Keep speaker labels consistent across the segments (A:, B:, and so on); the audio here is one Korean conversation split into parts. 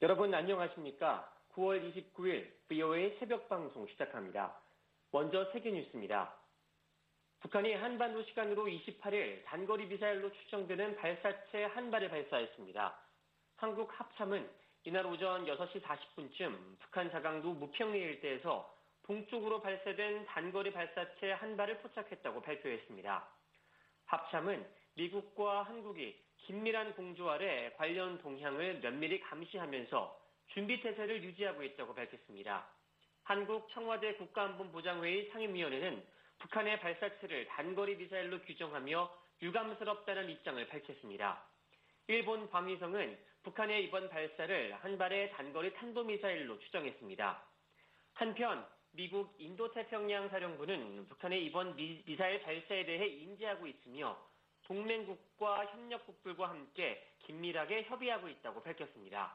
A: 여러분 안녕하십니까? 9월 29일 VOA 새벽 방송 시작합니다. 먼저 세계 뉴스입니다. 북한이 한반도 시간으로 28일 단거리 미사일로 추정되는 발사체 한 발을 발사했습니다. 한국 합참은 이날 오전 6시 40분쯤 북한 자강도 무평리 일대에서 동쪽으로 발사된 단거리 발사체 한 발을 포착했다고 발표했습니다. 합참은 미국과 한국이 긴밀한 공조 아래 관련 동향을 면밀히 감시하면서 준비태세를 유지하고 있다고 밝혔습니다. 한국 청와대 국가안보보장회의 상임위원회는 북한의 발사체를 단거리 미사일로 규정하며 유감스럽다는 입장을 밝혔습니다. 일본 방위성은 북한의 이번 발사를 한 발의 단거리 탄도미사일로 추정했습니다. 한편 미국 인도태평양 사령부는 북한의 이번 미사일 발사에 대해 인지하고 있으며 동맹국과 협력국들과 함께 긴밀하게 협의하고 있다고 밝혔습니다.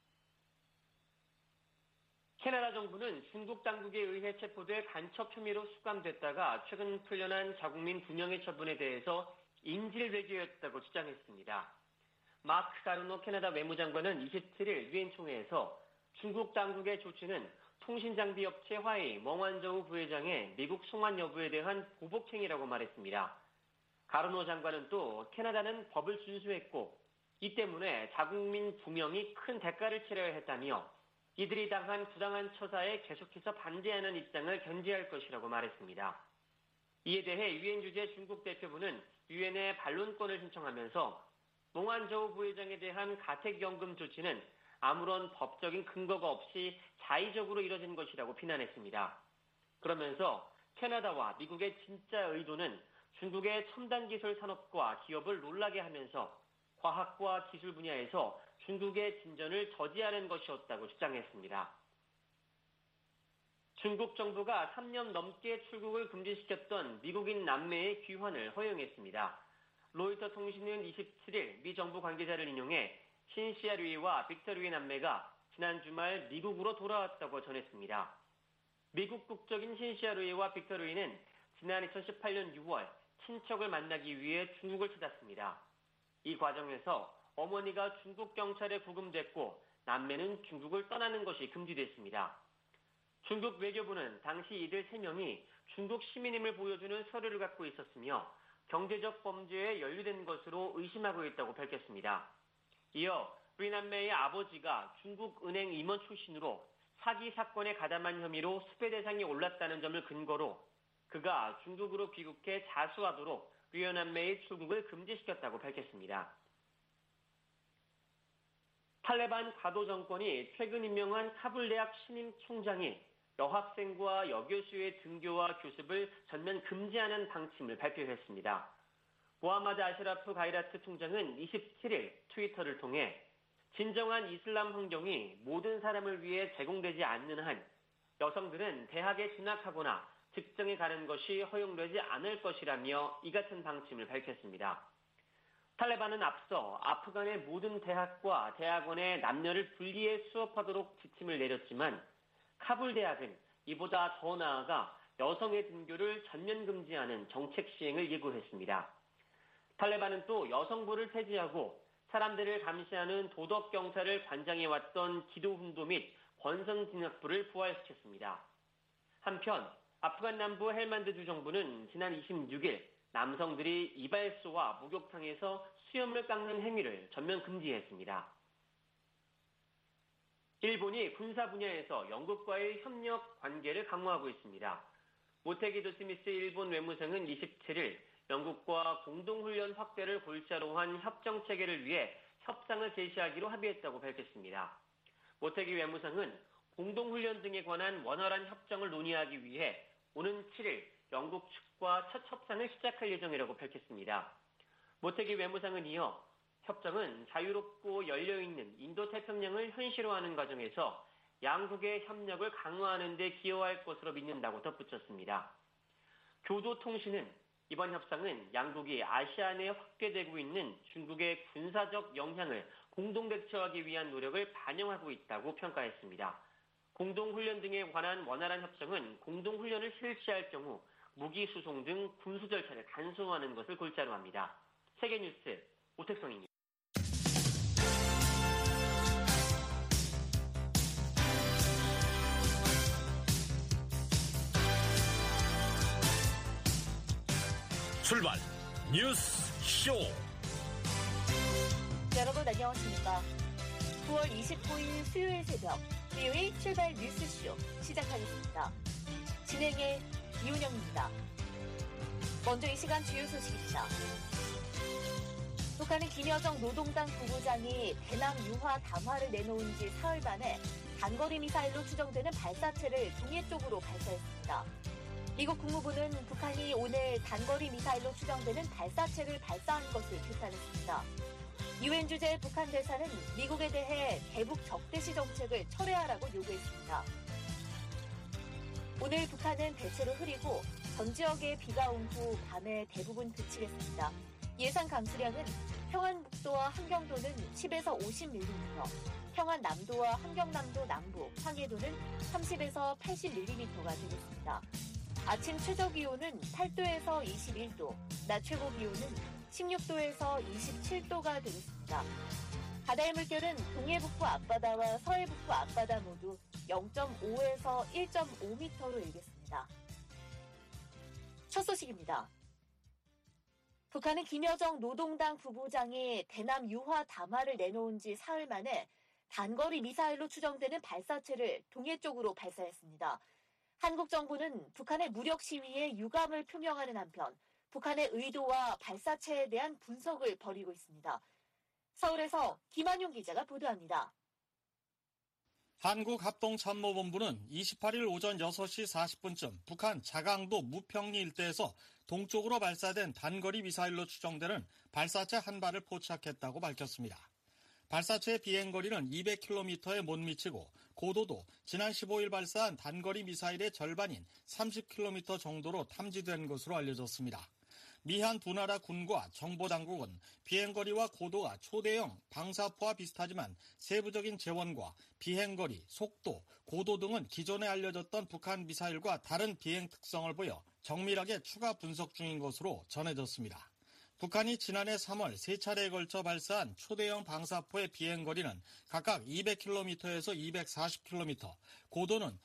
A: 캐나다 정부는 중국 당국에 의해 체포돼 간첩 혐의로 수감됐다가 최근 풀려난 자국민 2명의 처분에 대해서 인질 외교였다고 주장했습니다. 마크 가르노 캐나다 외무장관은 27일 유엔 총회에서 중국 당국의 조치는 통신장비업체 화웨이 멍완저우 부회장의 미국 송환 여부에 대한 보복행위라고 말했습니다. 가르노 장관은 또 캐나다는 법을 준수했고 이 때문에 자국민 2명이 큰 대가를 치러야 했다며 이들이 당한 부당한 처사에 계속해서 반대하는 입장을 견지할 것이라고 말했습니다. 이에 대해 유엔 주재 중국 대표부는 유엔에 반론권을 신청하면서 몽환저우 부회장에 대한 가택연금 조치는 아무런 법적인 근거가 없이 자의적으로 이뤄진 것이라고 비난했습니다. 그러면서 캐나다와 미국의 진짜 의도는 중국의 첨단기술 산업과 기업을 놀라게 하면서 과학과 기술 분야에서 중국의 진전을 저지하는 것이었다고 주장했습니다. 중국 정부가 3년 넘게 출국을 금지시켰던 미국인 남매의 귀환을 허용했습니다. 로이터 통신은 27일 미 정부 관계자를 인용해 신시아 루이와 빅터 루이 남매가 지난 주말 미국으로 돌아왔다고 전했습니다. 미국 국적인 신시아 루이와 빅터 루이는 지난 2018년 6월 친척을 만나기 위해 중국을 찾았습니다. 이 과정에서 어머니가 중국 경찰에 구금됐고 남매는 중국을 떠나는 것이 금지됐습니다. 중국 외교부는 당시 이들 3명이 중국 시민임을 보여주는 서류를 갖고 있었으며 경제적 범죄에 연루된 것으로 의심하고 있다고 밝혔습니다. 이어 루이 남매의 아버지가 중국 은행 임원 출신으로 사기 사건에 가담한 혐의로 수배 대상에 올랐다는 점을 근거로 그가 중국으로 귀국해 자수하도록 루이 남매의 출국을 금지시켰다고 밝혔습니다. 탈레반 가도 정권이 최근 임명한 카불 대학 신임 총장이 여학생과 여교수의 등교와 교습을 전면 금지하는 방침을 발표했습니다. 모하마드 아시라프 가이라트 총장은 27일 트위터를 통해 진정한 이슬람 환경이 모든 사람을 위해 제공되지 않는 한 여성들은 대학에 진학하거나 직장에 가는 것이 허용되지 않을 것이라며 이 같은 방침을 밝혔습니다. 탈레반은 앞서 아프간의 모든 대학과 대학원에 남녀를 분리해 수업하도록 지침을 내렸지만 카불 대학은 이보다 더 나아가 여성의 등교를 전면 금지하는 정책 시행을 예고했습니다. 탈레반은 또 여성부를 폐지하고 사람들을 감시하는 도덕경찰을 관장해왔던 기도훈도 및 권선진학부를 부활시켰습니다. 한편 아프간 남부 헬만드주 정부는 지난 26일 남성들이 이발소와 목욕탕에서 수염을 깎는 행위를 전면 금지했습니다. 일본이 군사 분야에서 영국과의 협력 관계를 강화하고 있습니다. 모테기 도스미스 일본 외무성은 27일 영국과 공동훈련 확대를 골자로 한 협정체계를 위해 협상을 제시하기로 합의했다고 밝혔습니다. 모테기 외무성은 공동훈련 등에 관한 원활한 협정을 논의하기 위해 오는 7일 영국 측과 첫 협상을 시작할 예정이라고 밝혔습니다. 모테기 외무상은 이어 협정은 자유롭고 열려있는 인도태평양을 현실화하는 과정에서 양국의 협력을 강화하는 데 기여할 것으로 믿는다고 덧붙였습니다. 교도통신은 이번 협상은 양국이 아시아 내에 확대되고 있는 중국의 군사적 영향을 공동 대처하기 위한 노력을 반영하고 있다고 평가했습니다. 공동훈련 등에 관한 원활한 협정은 공동훈련을 실시할 경우 무기 수송 등 군수 절차를 간소화하는 것을 골자로 합니다. 세계뉴스 오택성입니다.
B: 출발 뉴스 쇼.
C: 여러분 안녕하십니까? 9월 29일 수요일 새벽 VOA 출발 뉴스쇼 시작하겠습니다. 진행의 이은영입니다. 먼저 이 시간 주요 소식입니다. 북한의 김여정 노동당 부부장이 대남 유화 담화를 내놓은 지 사흘 만에 단거리 미사일로 추정되는 발사체를 동해 쪽으로 발사했습니다. 미국 국무부는 북한이 오늘 단거리 미사일로 추정되는 발사체를 발사한 것을 규탄했습니다. 유엔 주재 북한 대사는 미국에 대해 대북 적대시 정책을 철회하라고 요구했습니다. 오늘 북한은 대체로 흐리고 전 지역에 비가 온 후 밤에 대부분 그치겠습니다. 예상 강수량은 평안북도와 함경도는 10에서 50mm, 평안남도와 함경남도 남부, 황해도는 30에서 80mm가 되겠습니다. 아침 최저기온은 8도에서 21도, 낮 최고기온은 16도에서 27도가 되겠습니다. 바다의 물결은 동해북부 앞바다와 서해북부 앞바다 모두 0.5에서 1.5m로 일겠습니다. 첫 소식입니다. 북한은 김여정 노동당 부부장이 대남 유화 담화를 내놓은 지 사흘 만에 단거리 미사일로 추정되는 발사체를 동해 쪽으로 발사했습니다. 한국 정부는 북한의 무력 시위에 유감을 표명하는 한편 북한의 의도와 발사체에 대한 분석을 벌이고 있습니다. 서울에서 김한용 기자가 보도합니다.
D: 한국합동참모본부는 28일 오전 6시 40분쯤 북한 자강도 무평리 일대에서 동쪽으로 발사된 단거리 미사일로 추정되는 발사체 한 발을 포착했다고 밝혔습니다. 발사체의 비행거리는 200km에 못 미치고 고도도 지난 15일 발사한 단거리 미사일의 절반인 30km 정도로 탐지된 것으로 알려졌습니다. 미한 두 나라 군과 정보당국은 비행거리와 고도가 초대형 방사포와 비슷하지만 세부적인 재원과 비행거리, 속도, 고도 등은 기존에 알려졌던 북한 미사일과 다른 비행 특성을 보여 정밀하게 추가 분석 중인 것으로 전해졌습니다. 북한이 지난해 3월 3차례에 걸쳐 발사한 초대형 방사포의 비행거리는 각각 200km에서 240km, 고도는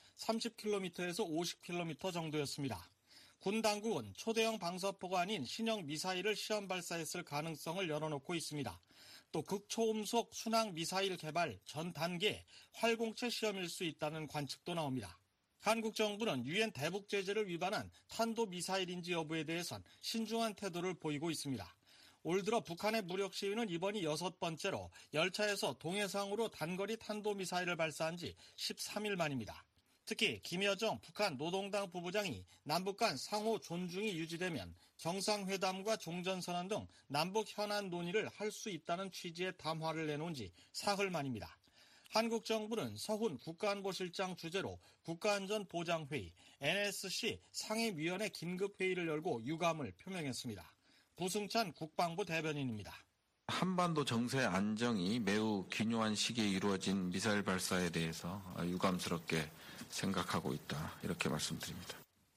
D: 30km에서 50km 정도였습니다. 군 당국은 초대형 방사포가 아닌 신형 미사일을 시험 발사했을 가능성을 열어놓고 있습니다. 또 극초음속 순항 미사일 개발 전 단계 활공체 시험일 수 있다는 관측도 나옵니다. 한국 정부는 유엔 대북 제재를 위반한 탄도 미사일인지 여부에 대해선 신중한 태도를 보이고 있습니다. 올 들어 북한의 무력 시위는 이번이 6번째로 열차에서 동해상으로 단거리 탄도 미사일을 발사한 지 13일 만입니다. 특히 김여정 북한 노동당 부부장이 남북 간 상호 존중이 유지되면 정상회담과 종전선언 등 남북 현안 논의를 할 수 있다는 취지의 담화를 내놓은 지 사흘 만입니다. 한국 정부는 서훈 국가안보실장 주재로 국가안전보장회의 NSC 상임위원회 긴급회의를 열고 유감을 표명했습니다. 부승찬 국방부 대변인입니다.
E: 한반도 정세 안정이 매우 기묘한 시기에 이루어진 미사일 발사에 대해서 유감스럽게 생각하고 있다. 이렇게 말씀드립니다.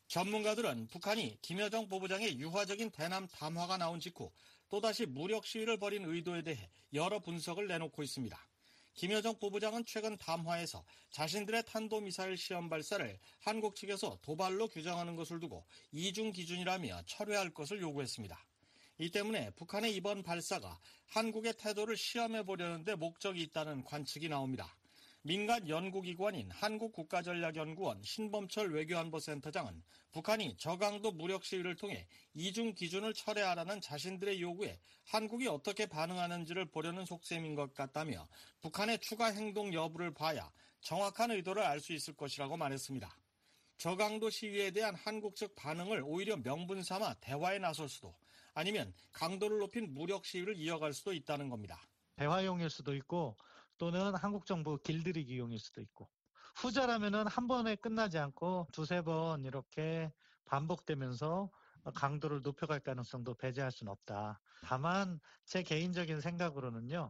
D: 전문가들은 북한이 김여정 부부장의 유화적인 대남 담화가 나온 직후 또다시 무력 시위를 벌인 의도에 대해 여러 분석을 내놓고 있습니다. 김여정 부부장은 최근 담화에서 자신들의 탄도미사일 시험 발사를 한국 측에서 도발로 규정하는 것을 두고 이중 기준이라며 철회할 것을 요구했습니다. 이 때문에 북한의 이번 발사가 한국의 태도를 시험해보려는 데 목적이 있다는 관측이 나옵니다. 민간 연구기관인 한국국가전략연구원 신범철 외교안보센터장은 북한이 저강도 무력 시위를 통해 이중 기준을 철회하라는 자신들의 요구에 한국이 어떻게 반응하는지를 보려는 속셈인 것 같다며 북한의 추가 행동 여부를 봐야 정확한 의도를 알 수 있을 것이라고 말했습니다. 저강도 시위에 대한 한국 측 반응을 오히려 명분 삼아 대화에 나설 수도 아니면 강도를 높인 무력 시위를 이어갈 수도 있다는 겁니다.
F: 대화용일 수도 있고 또는 한국 정부 길들이기용일 수도 있고 후자라면은 한 번에 끝나지 않고 두세 번 이렇게 반복되면서 강도를 높여갈 가능성도 배제할 수는 없다. 다만 제 개인적인 생각으로는요.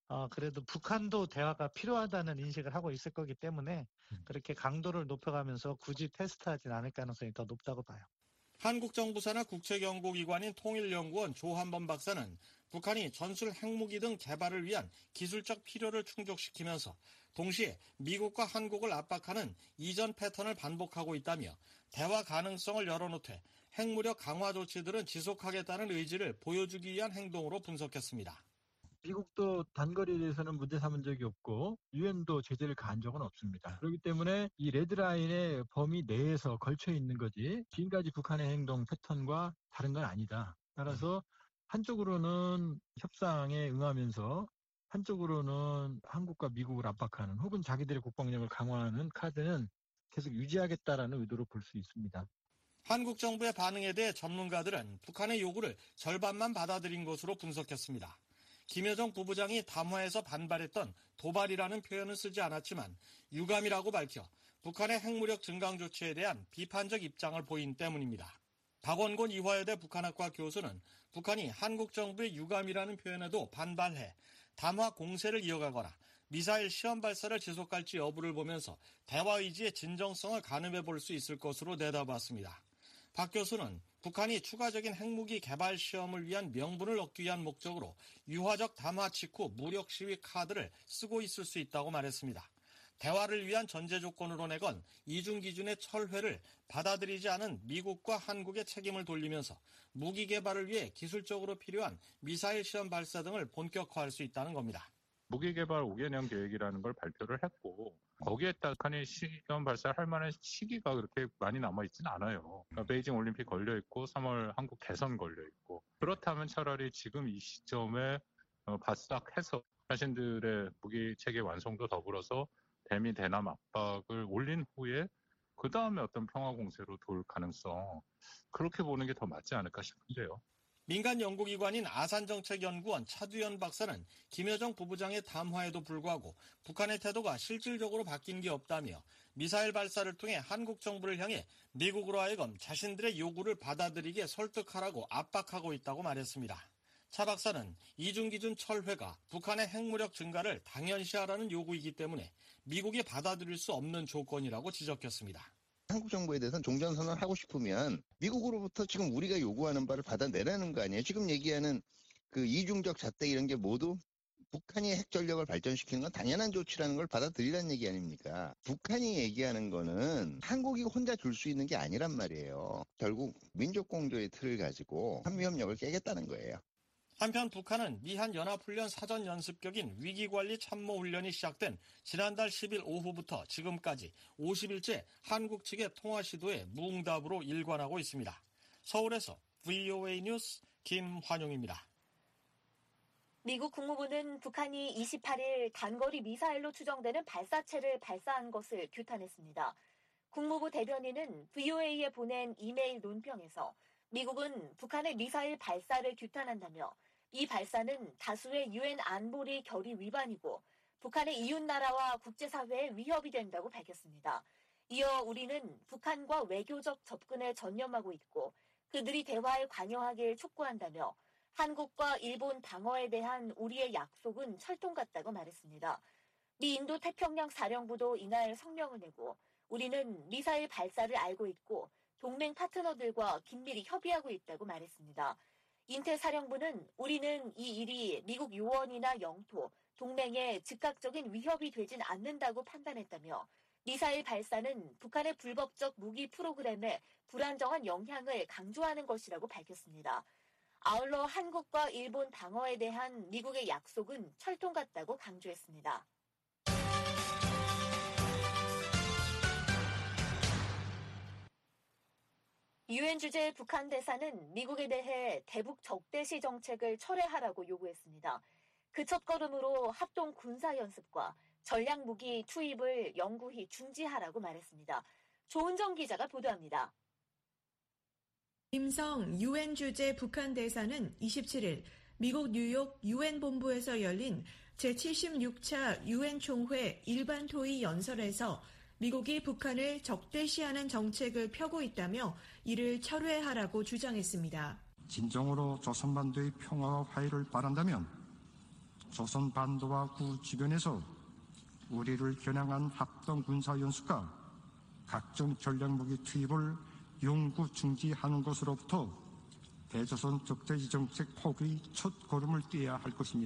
F: 그래도 북한도 대화가 필요하다는 인식을 하고 있을 거기 때문에 그렇게 강도를 높여가면서 굳이 테스트하진 않을 가능성이 더 높다고 봐요.
D: 한국 정부 산하 국책연구기관인 통일연구원 조한범 박사는 북한이 전술 핵무기 등 개발을 위한 기술적 필요를 충족시키면서 동시에 미국과 한국을 압박하는 이전 패턴을 반복하고 있다며 대화 가능성을 열어놓되 핵무력 강화 조치들은 지속하겠다는 의지를 보여주기 위한 행동으로 분석했습니다.
G: 미국도 단거리에 대해서는 문제 삼은 적이 없고 유엔도 제재를 가한 적은 없습니다. 그렇기 때문에 이 레드라인의 범위 내에서 걸쳐 있는 거지 지금까지 북한의 행동 패턴과 다른 건 아니다. 따라서 한쪽으로는 협상에 응하면서 한쪽으로는 한국과 미국을 압박하는 혹은 자기들의 국방력을 강화하는 카드는 계속 유지하겠다라는 의도로 볼 수 있습니다.
D: 한국 정부의 반응에 대해 전문가들은 북한의 요구를 절반만 받아들인 것으로 분석했습니다. 김여정 부부장이 담화에서 반발했던 도발이라는 표현은 쓰지 않았지만 유감이라고 밝혀 북한의 핵무력 증강 조치에 대한 비판적 입장을 보인 때문입니다. 박원곤 이화여대 북한학과 교수는 북한이 한국 정부의 유감이라는 표현에도 반발해 담화 공세를 이어가거나 미사일 시험 발사를 지속할지 여부를 보면서 대화 의지의 진정성을 가늠해 볼 수 있을 것으로 내다봤습니다. 박 교수는 북한이 추가적인 핵무기 개발 시험을 위한 명분을 얻기 위한 목적으로 유화적 담화 직후 무력 시위 카드를 쓰고 있을 수 있다고 말했습니다. 대화를 위한 전제 조건으로 내건 이중 기준의 철회를 받아들이지 않은 미국과 한국의 책임을 돌리면서 무기 개발을 위해 기술적으로 필요한 미사일 시험 발사 등을 본격화할 수 있다는 겁니다.
H: 무기 개발 5개년 계획이라는 걸 발표를 했고 거기에 북한이 시험 발사를 할 만한 시기가 그렇게 많이 남아있지는 않아요. 그러니까 베이징 올림픽 걸려있고 3월 한국 개선 걸려있고 그렇다면 차라리 지금 이 시점에 바싹해서 자신들의 무기 체계 완성도 더불어서 대미 대남 압박을 올린 후에 그 다음에 어떤 평화 공세로 돌 가능성 그렇게 보는 게 더 맞지 않을까 싶은데요.
D: 민간 연구기관인 아산정책연구원 차두현 박사는 김여정 부부장의 담화에도 불구하고 북한의 태도가 실질적으로 바뀐 게 없다며 미사일 발사를 통해 한국 정부를 향해 미국으로 하여금 자신들의 요구를 받아들이게 설득하라고 압박하고 있다고 말했습니다. 차 박사는 이중기준 철회가 북한의 핵무력 증가를 당연시하라는 요구이기 때문에 미국이 받아들일 수 없는 조건이라고 지적했습니다.
I: 한국 정부에 대해서는 종전선언을 하고 싶으면 미국으로부터 지금 우리가 요구하는 바를 받아내라는 거 아니에요. 지금 얘기하는 그 이중적 잣대 이런 게 모두 북한이 핵 전력을 발전시키는 건 당연한 조치라는 걸 받아들이라는 얘기 아닙니까? 북한이 얘기하는 거는 한국이 혼자 줄 수 있는 게 아니란 말이에요. 결국 민족 공조의 틀을 가지고 한미협력을 깨겠다는 거예요.
D: 한편 북한은 미한 연합훈련 사전 연습격인 위기관리 참모훈련이 시작된 지난달 10일 오후부터 지금까지 50일째 한국 측의 통화 시도에 무응답으로 일관하고 있습니다. 서울에서 VOA 뉴스 김환용입니다.
C: 미국 국무부는 북한이 28일 단거리 미사일로 추정되는 발사체를 발사한 것을 규탄했습니다. 국무부 대변인은 VOA에 보낸 이메일 논평에서 미국은 북한의 미사일 발사를 규탄한다며 이 발사는 다수의 유엔 안보리 결의 위반이고 북한의 이웃나라와 국제사회에 위협이 된다고 밝혔습니다. 이어 우리는 북한과 외교적 접근에 전념하고 있고 그들이 대화에 관여하길 촉구한다며 한국과 일본 방어에 대한 우리의 약속은 철통 같다고 말했습니다. 미 인도 태평양 사령부도 이날 성명을 내고 우리는 미사일 발사를 알고 있고 동맹 파트너들과 긴밀히 협의하고 있다고 말했습니다. 인태 사령부는 우리는 이 일이 미국 요원이나 영토, 동맹에 즉각적인 위협이 되진 않는다고 판단했다며 미사일 발사는 북한의 불법적 무기 프로그램에 불안정한 영향을 강조하는 것이라고 밝혔습니다. 아울러 한국과 일본 방어에 대한 미국의 약속은 철통 같다고 강조했습니다. 유엔 주재 북한 대사는 미국에 대해 대북 적대시 정책을 철회하라고 요구했습니다. 그 첫걸음으로 합동 군사연습과 전략무기 투입을 영구히 중지하라고 말했습니다. 조은정 기자가 보도합니다.
J: 김성 유엔 주재 북한 대사는 27일 미국 뉴욕 유엔 본부에서 열린 제76차 유엔 총회 일반 토의 연설에서 미국이 북한을 적대시하는 정책을 펴고 있다며 이를 철회하라고 주장했습니다.
K: 진정으로 조선반도의 평화와 화해를 바란다면 조선반도와 그 주변에서 우리를 겨냥한 합동 군사연습과 각종 전략무기 투입을 영구 중지하는 것으로부터 대조선 적대시 정책 포기의 첫 걸음을 떼야 할 것입니다.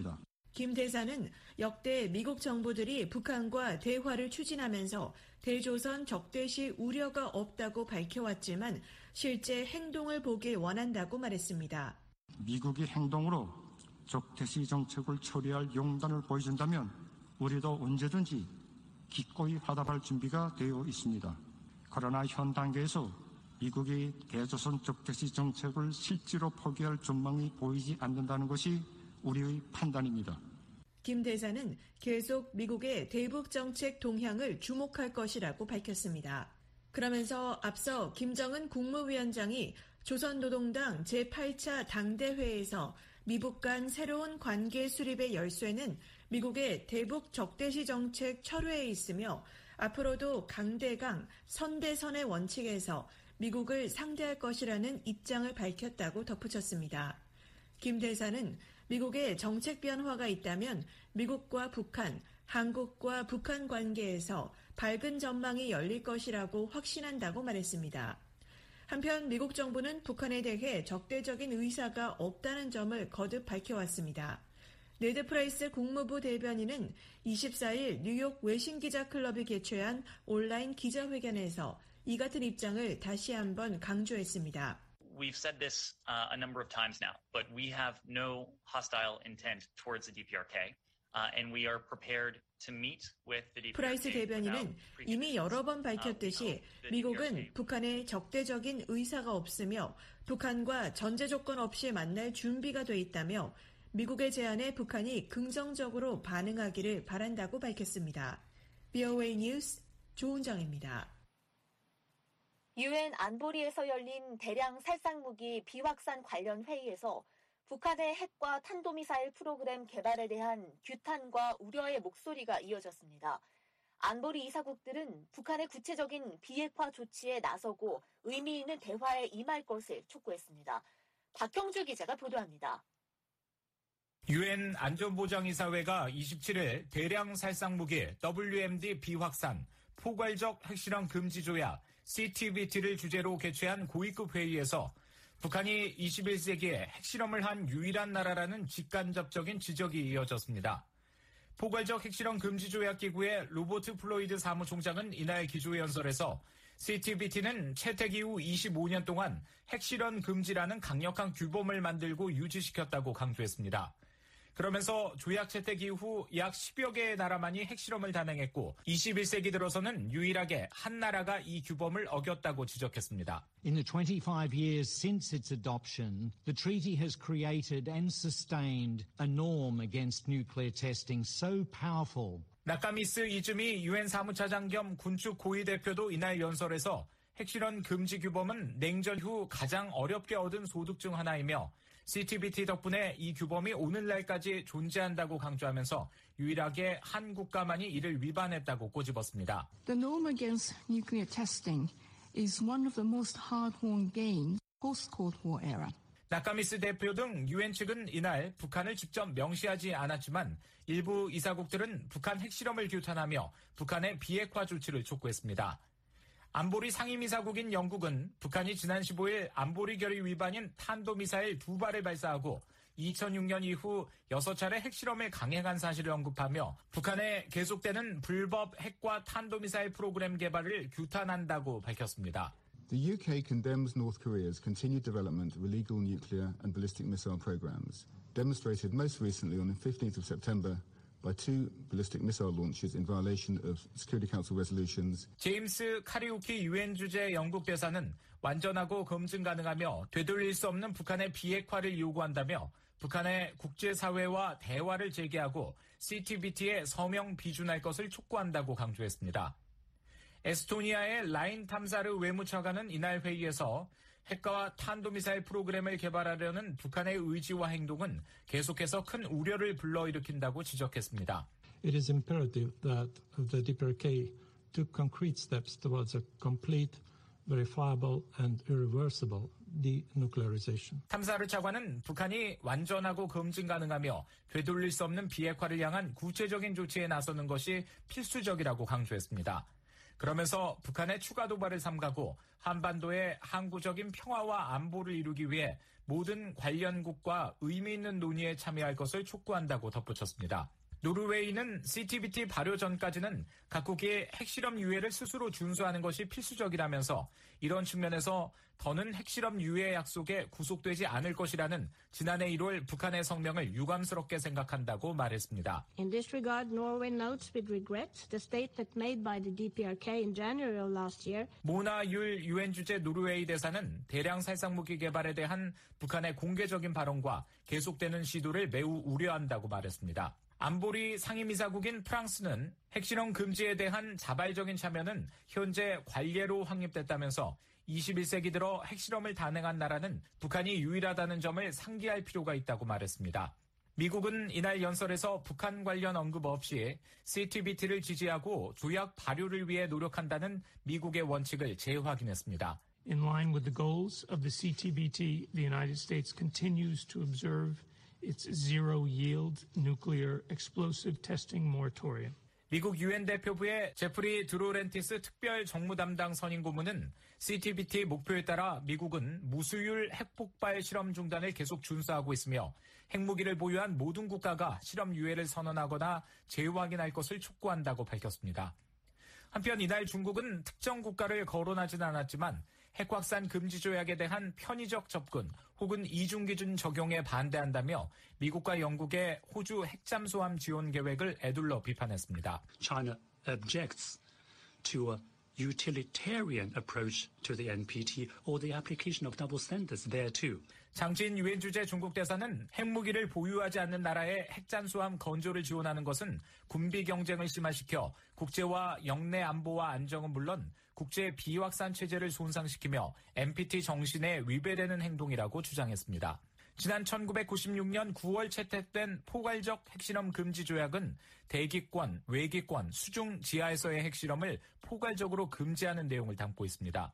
J: 김 대사는 역대 미국 정부들이 북한과 대화를 추진하면서 대조선 적대시 우려가 없다고 밝혀왔지만 실제 행동을 보길 원한다고 말했습니다.
K: 미국이 행동으로 적대시 정책을 처리할 용단을 보여준다면 우리도 언제든지 기꺼이 화답할 준비가 되어 있습니다. 그러나 현 단계에서 미국이 대조선 적대시 정책을 실제로 포기할 전망이 보이지 않는다는 것이 우리의 판단입니다.
J: 김 대사는 계속 미국의 대북 정책 동향을 주목할 것이라고 밝혔습니다. 그러면서 앞서 김정은 국무위원장이 조선노동당 제8차 당대회에서 미국 간 새로운 관계 수립의 열쇠는 미국의 대북 적대시 정책 철회에 있으며 앞으로도 강대강, 선대선의 원칙에서 미국을 상대할 것이라는 입장을 밝혔다고 덧붙였습니다. 김 대사는 미국의 정책 변화가 있다면 미국과 북한, 한국과 북한 관계에서 밝은 전망이 열릴 것이라고 확신한다고 말했습니다. 한편 미국 정부는 북한에 대해 적대적인 의사가 없다는 점을 거듭 밝혀왔습니다. 네드 프라이스 국무부 대변인은 24일 뉴욕 외신기자클럽이 개최한 온라인 기자회견에서 이 같은 입장을 다시 한번 강조했습니다.
L: We've said this a number of times now, but we have no hostile intent towards the DPRK, and we are prepared to meet with the DPRK.
J: 프라이스 대변인은 이미 여러 번 밝혔듯이 미국은 북한에 적대적인 의사가 없으며 북한과 전제 조건 없이 만날 준비가 돼 있다며 미국의 제안에 북한이 긍정적으로 반응하기를 바란다고 밝혔습니다. BOA 뉴스 조은정입니다.
C: 유엔 안보리에서 열린 대량 살상무기 비확산 관련 회의에서 북한의 핵과 탄도미사일 프로그램 개발에 대한 규탄과 우려의 목소리가 이어졌습니다. 안보리 이사국들은 북한의 구체적인 비핵화 조치에 나서고 의미 있는 대화에 임할 것을 촉구했습니다. 박형주 기자가 보도합니다.
M: 유엔 안전보장이사회가 27일 대량 살상무기 WMD 비확산, 포괄적 핵실험 금지 조약 CTBT를 주제로 개최한 고위급 회의에서 북한이 21세기에 핵실험을 한 유일한 나라라는 직간접적인 지적이 이어졌습니다. 포괄적 핵실험 금지 조약 기구의 로버트 플로이드 사무총장은 이날 기조의 연설에서 CTBT는 채택 이후 25년 동안 핵실험 금지라는 강력한 규범을 만들고 유지시켰다고 강조했습니다. 그러면서 조약 채택 이후 약 10여 개의 나라만이 핵실험을 단행했고 21세기 들어서는 유일하게 한 나라가 이 규범을 어겼다고 지적했습니다.
N: In the 25 years since its adoption, the treaty has created and sustained a norm against nuclear testing so powerful.
M: 나카미스 이즈미 유엔 사무차장 겸 군축 고위 대표도 이날 연설에서 핵실험 금지 규범은 냉전 후 가장 어렵게 얻은 소득 중 하나이며 CTBT 덕분에 이 규범이 오늘날까지 존재한다고 강조하면서 유일하게 한 국가만이 이를 위반했다고 꼬집었습니다.
O: The norm against nuclear testing is one of the most hard-won gains post-Cold War era.
M: 나카미스 대표 등 유엔 측은 이날 북한을 직접 명시하지 않았지만 일부 이사국들은 북한 핵실험을 규탄하며 북한의 비핵화 조치를 촉구했습니다. 안보리 상임이사국인 영국은 북한이 지난 15일 안보리 결의 위반인 탄도미사일 2발을 발사하고 2006년 이후 6차례 핵실험을 강행한 사실을 언급하며 북한의 계속되는 불법 핵과 탄도미사일 프로그램 개발을 규탄한다고 밝혔습니다.
P: The UK condemns North Korea's continued development of illegal nuclear and ballistic missile programs, demonstrated most recently on the 15th of September by two ballistic missile launches in violation of Security Council resolutions.
M: 제임스 카리우키 유엔 주재 영국 대사는 완전하고 검증 가능하며 되돌릴 수 없는 북한의 비핵화를 요구한다며 북한의 국제사회와 대화를 재개하고 CTBT에 서명 비준할 것을 촉구한다고 강조했습니다. 에스토니아의 라인 탐사르 외무차관은 이날 회의에서 핵과 탄도미사일 프로그램을 개발하려는 북한의 의지와 행동은 계속해서 큰 우려를 불러일으킨다고 지적했습니다.
Q: It is imperative that the DPRK took concrete steps towards a complete, verifiable and irreversible denuclearization.
M: 탐사르 차관은 북한이 완전하고 검증 가능하며 되돌릴 수 없는 비핵화를 향한 구체적인 조치에 나서는 것이 필수적이라고 강조했습니다. 그러면서 북한의 추가 도발을 삼가고 한반도의 항구적인 평화와 안보를 이루기 위해 모든 관련국과 의미 있는 논의에 참여할 것을 촉구한다고 덧붙였습니다. 노르웨이는 CTBT 발효 전까지는 각국이 핵실험 유예를 스스로 준수하는 것이 필수적이라면서 이런 측면에서 더는 핵실험 유예 약속에 구속되지 않을 것이라는 지난해 1월 북한의 성명을 유감스럽게 생각한다고 말했습니다.
R: In this regard, Norway notes with regret the statement made by the DPRK in January of last year.
M: 모나 율 유엔 주재 노르웨이 대사는 대량 살상무기 개발에 대한 북한의 공개적인 발언과 계속되는 시도를 매우 우려한다고 말했습니다. 안보리 상임이사국인 프랑스는 핵실험 금지에 대한 자발적인 참여는 현재 관례로 확립됐다면서 21세기 들어 핵실험을 단행한 나라는 북한이 유일하다는 점을 상기할 필요가 있다고 말했습니다. 미국은 이날 연설에서 북한 관련 언급 없이 CTBT를 지지하고 조약 발효를 위해 노력한다는 미국의 원칙을 재확인했습니다.
Q: In line with the goals of the CTBT, the United States continues to observe its zero-yield nuclear explosive testing moratorium.
M: 미국 유엔 대표부의 제프리 드로렌티스 특별 정무 담당 선임 고문은 CTBT 목표에 따라 미국은 무수율 핵폭발 실험 중단을 계속 준수하고 있으며 핵무기를 보유한 모든 국가가 실험 유예를 선언하거나 재확인할 것을 촉구한다고 밝혔습니다. 한편 이날 중국은 특정 국가를 거론하진 않았지만 핵확산 금지 조약에 대한 편의적 접근 혹은 이중 기준 적용에 반대한다며 미국과 영국의 호주 핵잠수함 지원 계획을 애둘러 비판했습니다.
S: China objects to a utilitarian approach to the NPT or the application of double standards there too.
M: 장진 유엔 주재 중국 대사는 핵무기를 보유하지 않는 나라의 핵잠수함 건조를 지원하는 것은 군비 경쟁을 심화시켜 국제와 영내 안보와 안정은 물론 국제 비확산 체제를 손상시키며 NPT 정신에 위배되는 행동이라고 주장했습니다. 지난 1996년 9월 채택된 포괄적 핵실험 금지 조약은 대기권, 외기권, 수중 지하에서의 핵실험을 포괄적으로 금지하는 내용을 담고 있습니다.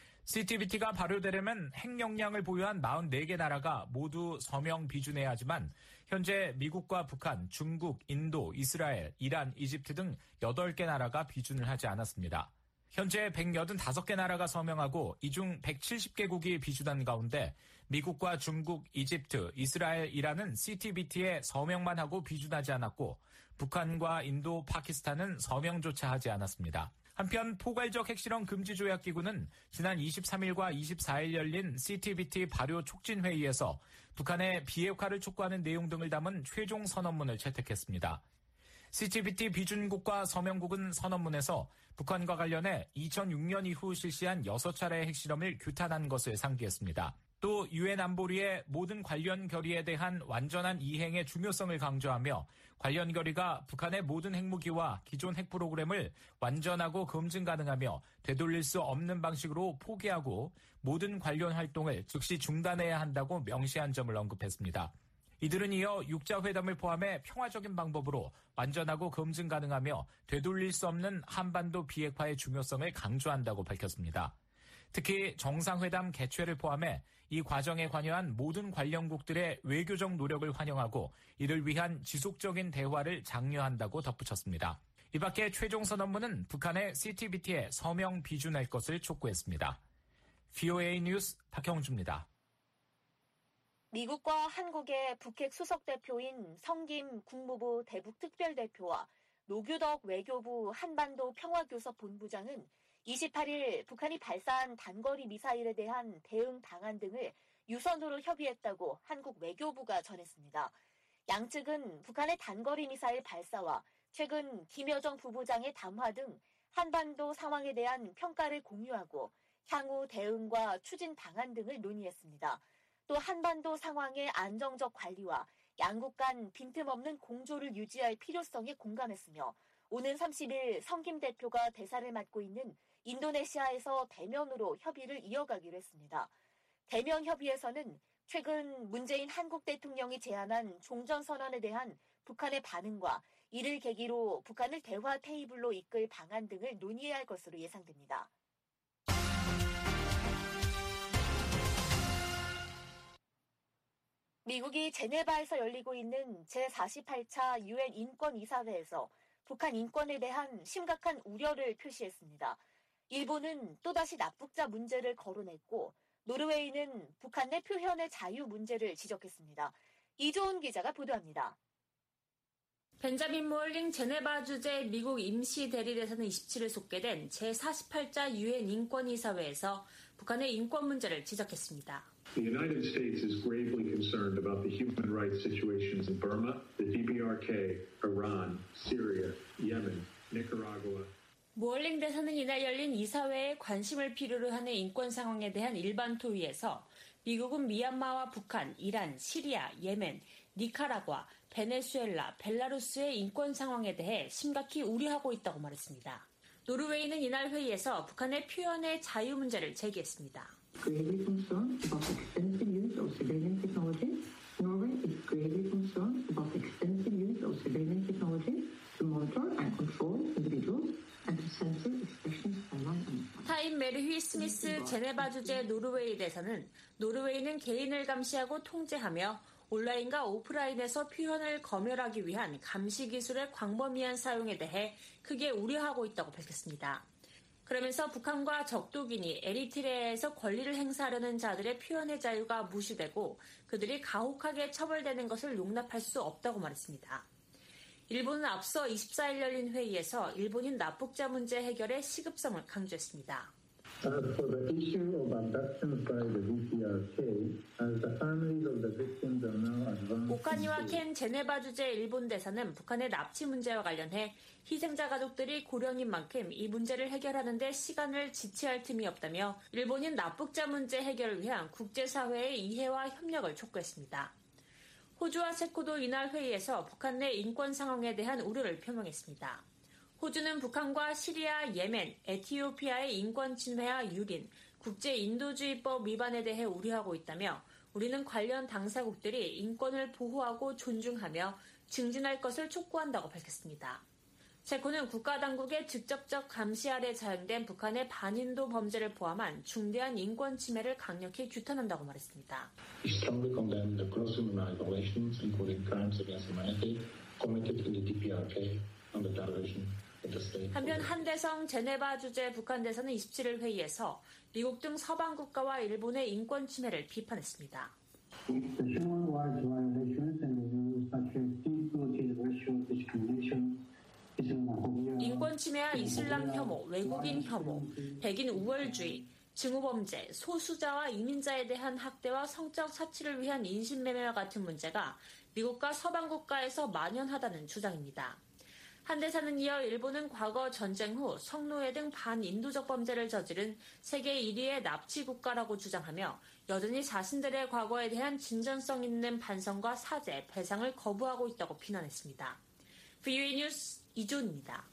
M: CTBT가 발효되려면 핵 역량을 보유한 44개 나라가 모두 서명 비준해야 하지만 현재 미국과 북한, 중국, 인도, 이스라엘, 이란, 이집트 등 8개 나라가 비준을 하지 않았습니다. 현재 185개 나라가 서명하고 이 중 170개국이 비준한 가운데 미국과 중국, 이집트, 이스라엘, 이란은 CTBT에 서명만 하고 비준하지 않았고 북한과 인도, 파키스탄은 서명조차 하지 않았습니다. 한편 포괄적 핵실험 금지 조약 기구는 지난 23일과 24일 열린 CTBT 발효 촉진 회의에서 북한의 비핵화를 촉구하는 내용 등을 담은 최종 선언문을 채택했습니다. CTBT 비준국과 서명국은 선언문에서 북한과 관련해 2006년 이후 실시한 6차례의 핵실험을 규탄한 것을 상기했습니다. 또 유엔 안보리의 모든 관련 결의에 대한 완전한 이행의 중요성을 강조하며 관련 결의가 북한의 모든 핵무기와 기존 핵 프로그램을 완전하고 검증 가능하며 되돌릴 수 없는 방식으로 포기하고 모든 관련 활동을 즉시 중단해야 한다고 명시한 점을 언급했습니다. 이들은 이어 육자회담을 포함해 평화적인 방법으로 완전하고 검증 가능하며 되돌릴 수 없는 한반도 비핵화의 중요성을 강조한다고 밝혔습니다. 특히 정상회담 개최를 포함해 이 과정에 관여한 모든 관련국들의 외교적 노력을 환영하고 이를 위한 지속적인 대화를 장려한다고 덧붙였습니다. 이 밖에 최종 선언문은 북한의 CTBT에 서명 비준할 것을 촉구했습니다. VOA 뉴스 박형주입니다.
C: 미국과 한국의 북핵 수석대표인 성김 국무부 대북특별대표와 노규덕 외교부 한반도 평화교섭본부장은 28일 북한이 발사한 단거리 미사일에 대한 대응 방안 등을 유선으로 협의했다고 한국 외교부가 전했습니다. 양측은 북한의 단거리 미사일 발사와 최근 김여정 부부장의 담화 등 한반도 상황에 대한 평가를 공유하고 향후 대응과 추진 방안 등을 논의했습니다. 또 한반도 상황의 안정적 관리와 양국 간 빈틈없는 공조를 유지할 필요성에 공감했으며 오는 30일 성김 대표가 대사를 맡고 있는 인도네시아에서 대면으로 협의를 이어가기로 했습니다. 대면 협의에서는 최근 문재인 한국 대통령이 제안한 종전선언에 대한 북한의 반응과 이를 계기로 북한을 대화 테이블로 이끌 방안 등을 논의해야 할 것으로 예상됩니다. 미국이 제네바에서 열리고 있는 제48차 유엔 인권이사회에서 북한 인권에 대한 심각한 우려를 표시했습니다. 일본은 또다시 납북자 문제를 거론했고 노르웨이는 북한 내 표현의 자유 문제를 지적했습니다. 이조은 기자가 보도합니다.
T: 벤자민 모얼링 제네바 주재 미국 임시 대리대사는 27일 속개된 제48자 유엔 인권이사회에서 북한의 인권 문제를 지적했습니다.
U: The United States is gravely concerned about the human rights situations in Burma, the DPRK, Iran, Syria, Yemen, Nicaragua.
T: 모얼링 대사는 이날 열린 이사회에 관심을 필요로 하는 인권 상황에 대한 일반 토의에서 미국은 미얀마와 북한, 이란, 시리아, 예멘, 니카라과, 베네수엘라, 벨라루스의 인권 상황에 대해 심각히 우려하고 있다고 말했습니다. 노르웨이는 이날 회의에서 북한의 표현의 자유 문제를 제기했습니다.
V: Gravely concerned about extensive use of surveillance technology. Norway is gravely concerned about extensive use of surveillance technology to monitor and control individuals and to censor expressions online and offline.
T: 타임 메르휘 스미스 제네바 주재 노르웨이 대사는 노르웨이는 개인을 감시하고 통제하며 온라인과 오프라인에서 표현을 검열하기 위한 감시 기술의 광범위한 사용에 대해 크게 우려하고 있다고 밝혔습니다. 그러면서 북한과 적도기니 에리트레아에서 권리를 행사하려는 자들의 표현의 자유가 무시되고 그들이 가혹하게 처벌되는 것을 용납할 수 없다고 말했습니다. 일본은 앞서 24일 열린 회의에서 일본인 납북자 문제 해결의 시급성을 강조했습니다.
U: For the issue of abductions by the DPRK, as the families of the victims are now advanced.
T: 오카니와 켄 제네바 주재 일본 대사는 북한의 납치 문제와 관련해 희생자 가족들이 고령인 만큼 이 문제를 해결하는 데 시간을 지체할 틈이 없다며 일본인 납북자 문제 해결을 위한 국제사회의 이해와 협력을 촉구했습니다. 호주와 체코도 이날 회의에서 북한 내 인권 상황에 대한 우려를 표명했습니다. 호주는 북한과 시리아, 예멘, 에티오피아의 인권 침해와 유린, 국제 인도주의법 위반에 대해 우려하고 있다며 우리는 관련 당사국들이 인권을 보호하고 존중하며 증진할 것을 촉구한다고 밝혔습니다. 체코는 국가당국의 직접적 감시 아래 자행된 북한의 반인도 범죄를 포함한 중대한 인권 침해를 강력히 규탄한다고 말했습니다.
U: We strongly condemn the gross human rights violations, including crimes against humanity, committed in the DPRK and the terrorism.
T: 한편 한대성 제네바 주재 북한 대사는 27일 회의에서 미국 등 서방 국가와 일본의 인권 침해를 비판했습니다. 인권 침해와 이슬람 혐오, 외국인 혐오, 백인 우월주의, 증오범죄, 소수자와 이민자에 대한 학대와 성적 착취를 위한 인신매매와 같은 문제가 미국과 서방 국가에서 만연하다는 주장입니다. 한 대사는 이어 일본은 과거 전쟁 후 성노예 등 반인도적 범죄를 저지른 세계 1위의 납치 국가라고 주장하며 여전히 자신들의 과거에 대한 진전성 있는 반성과 사죄, 배상을 거부하고 있다고 비난했습니다. VOA 뉴스 이조은입니다.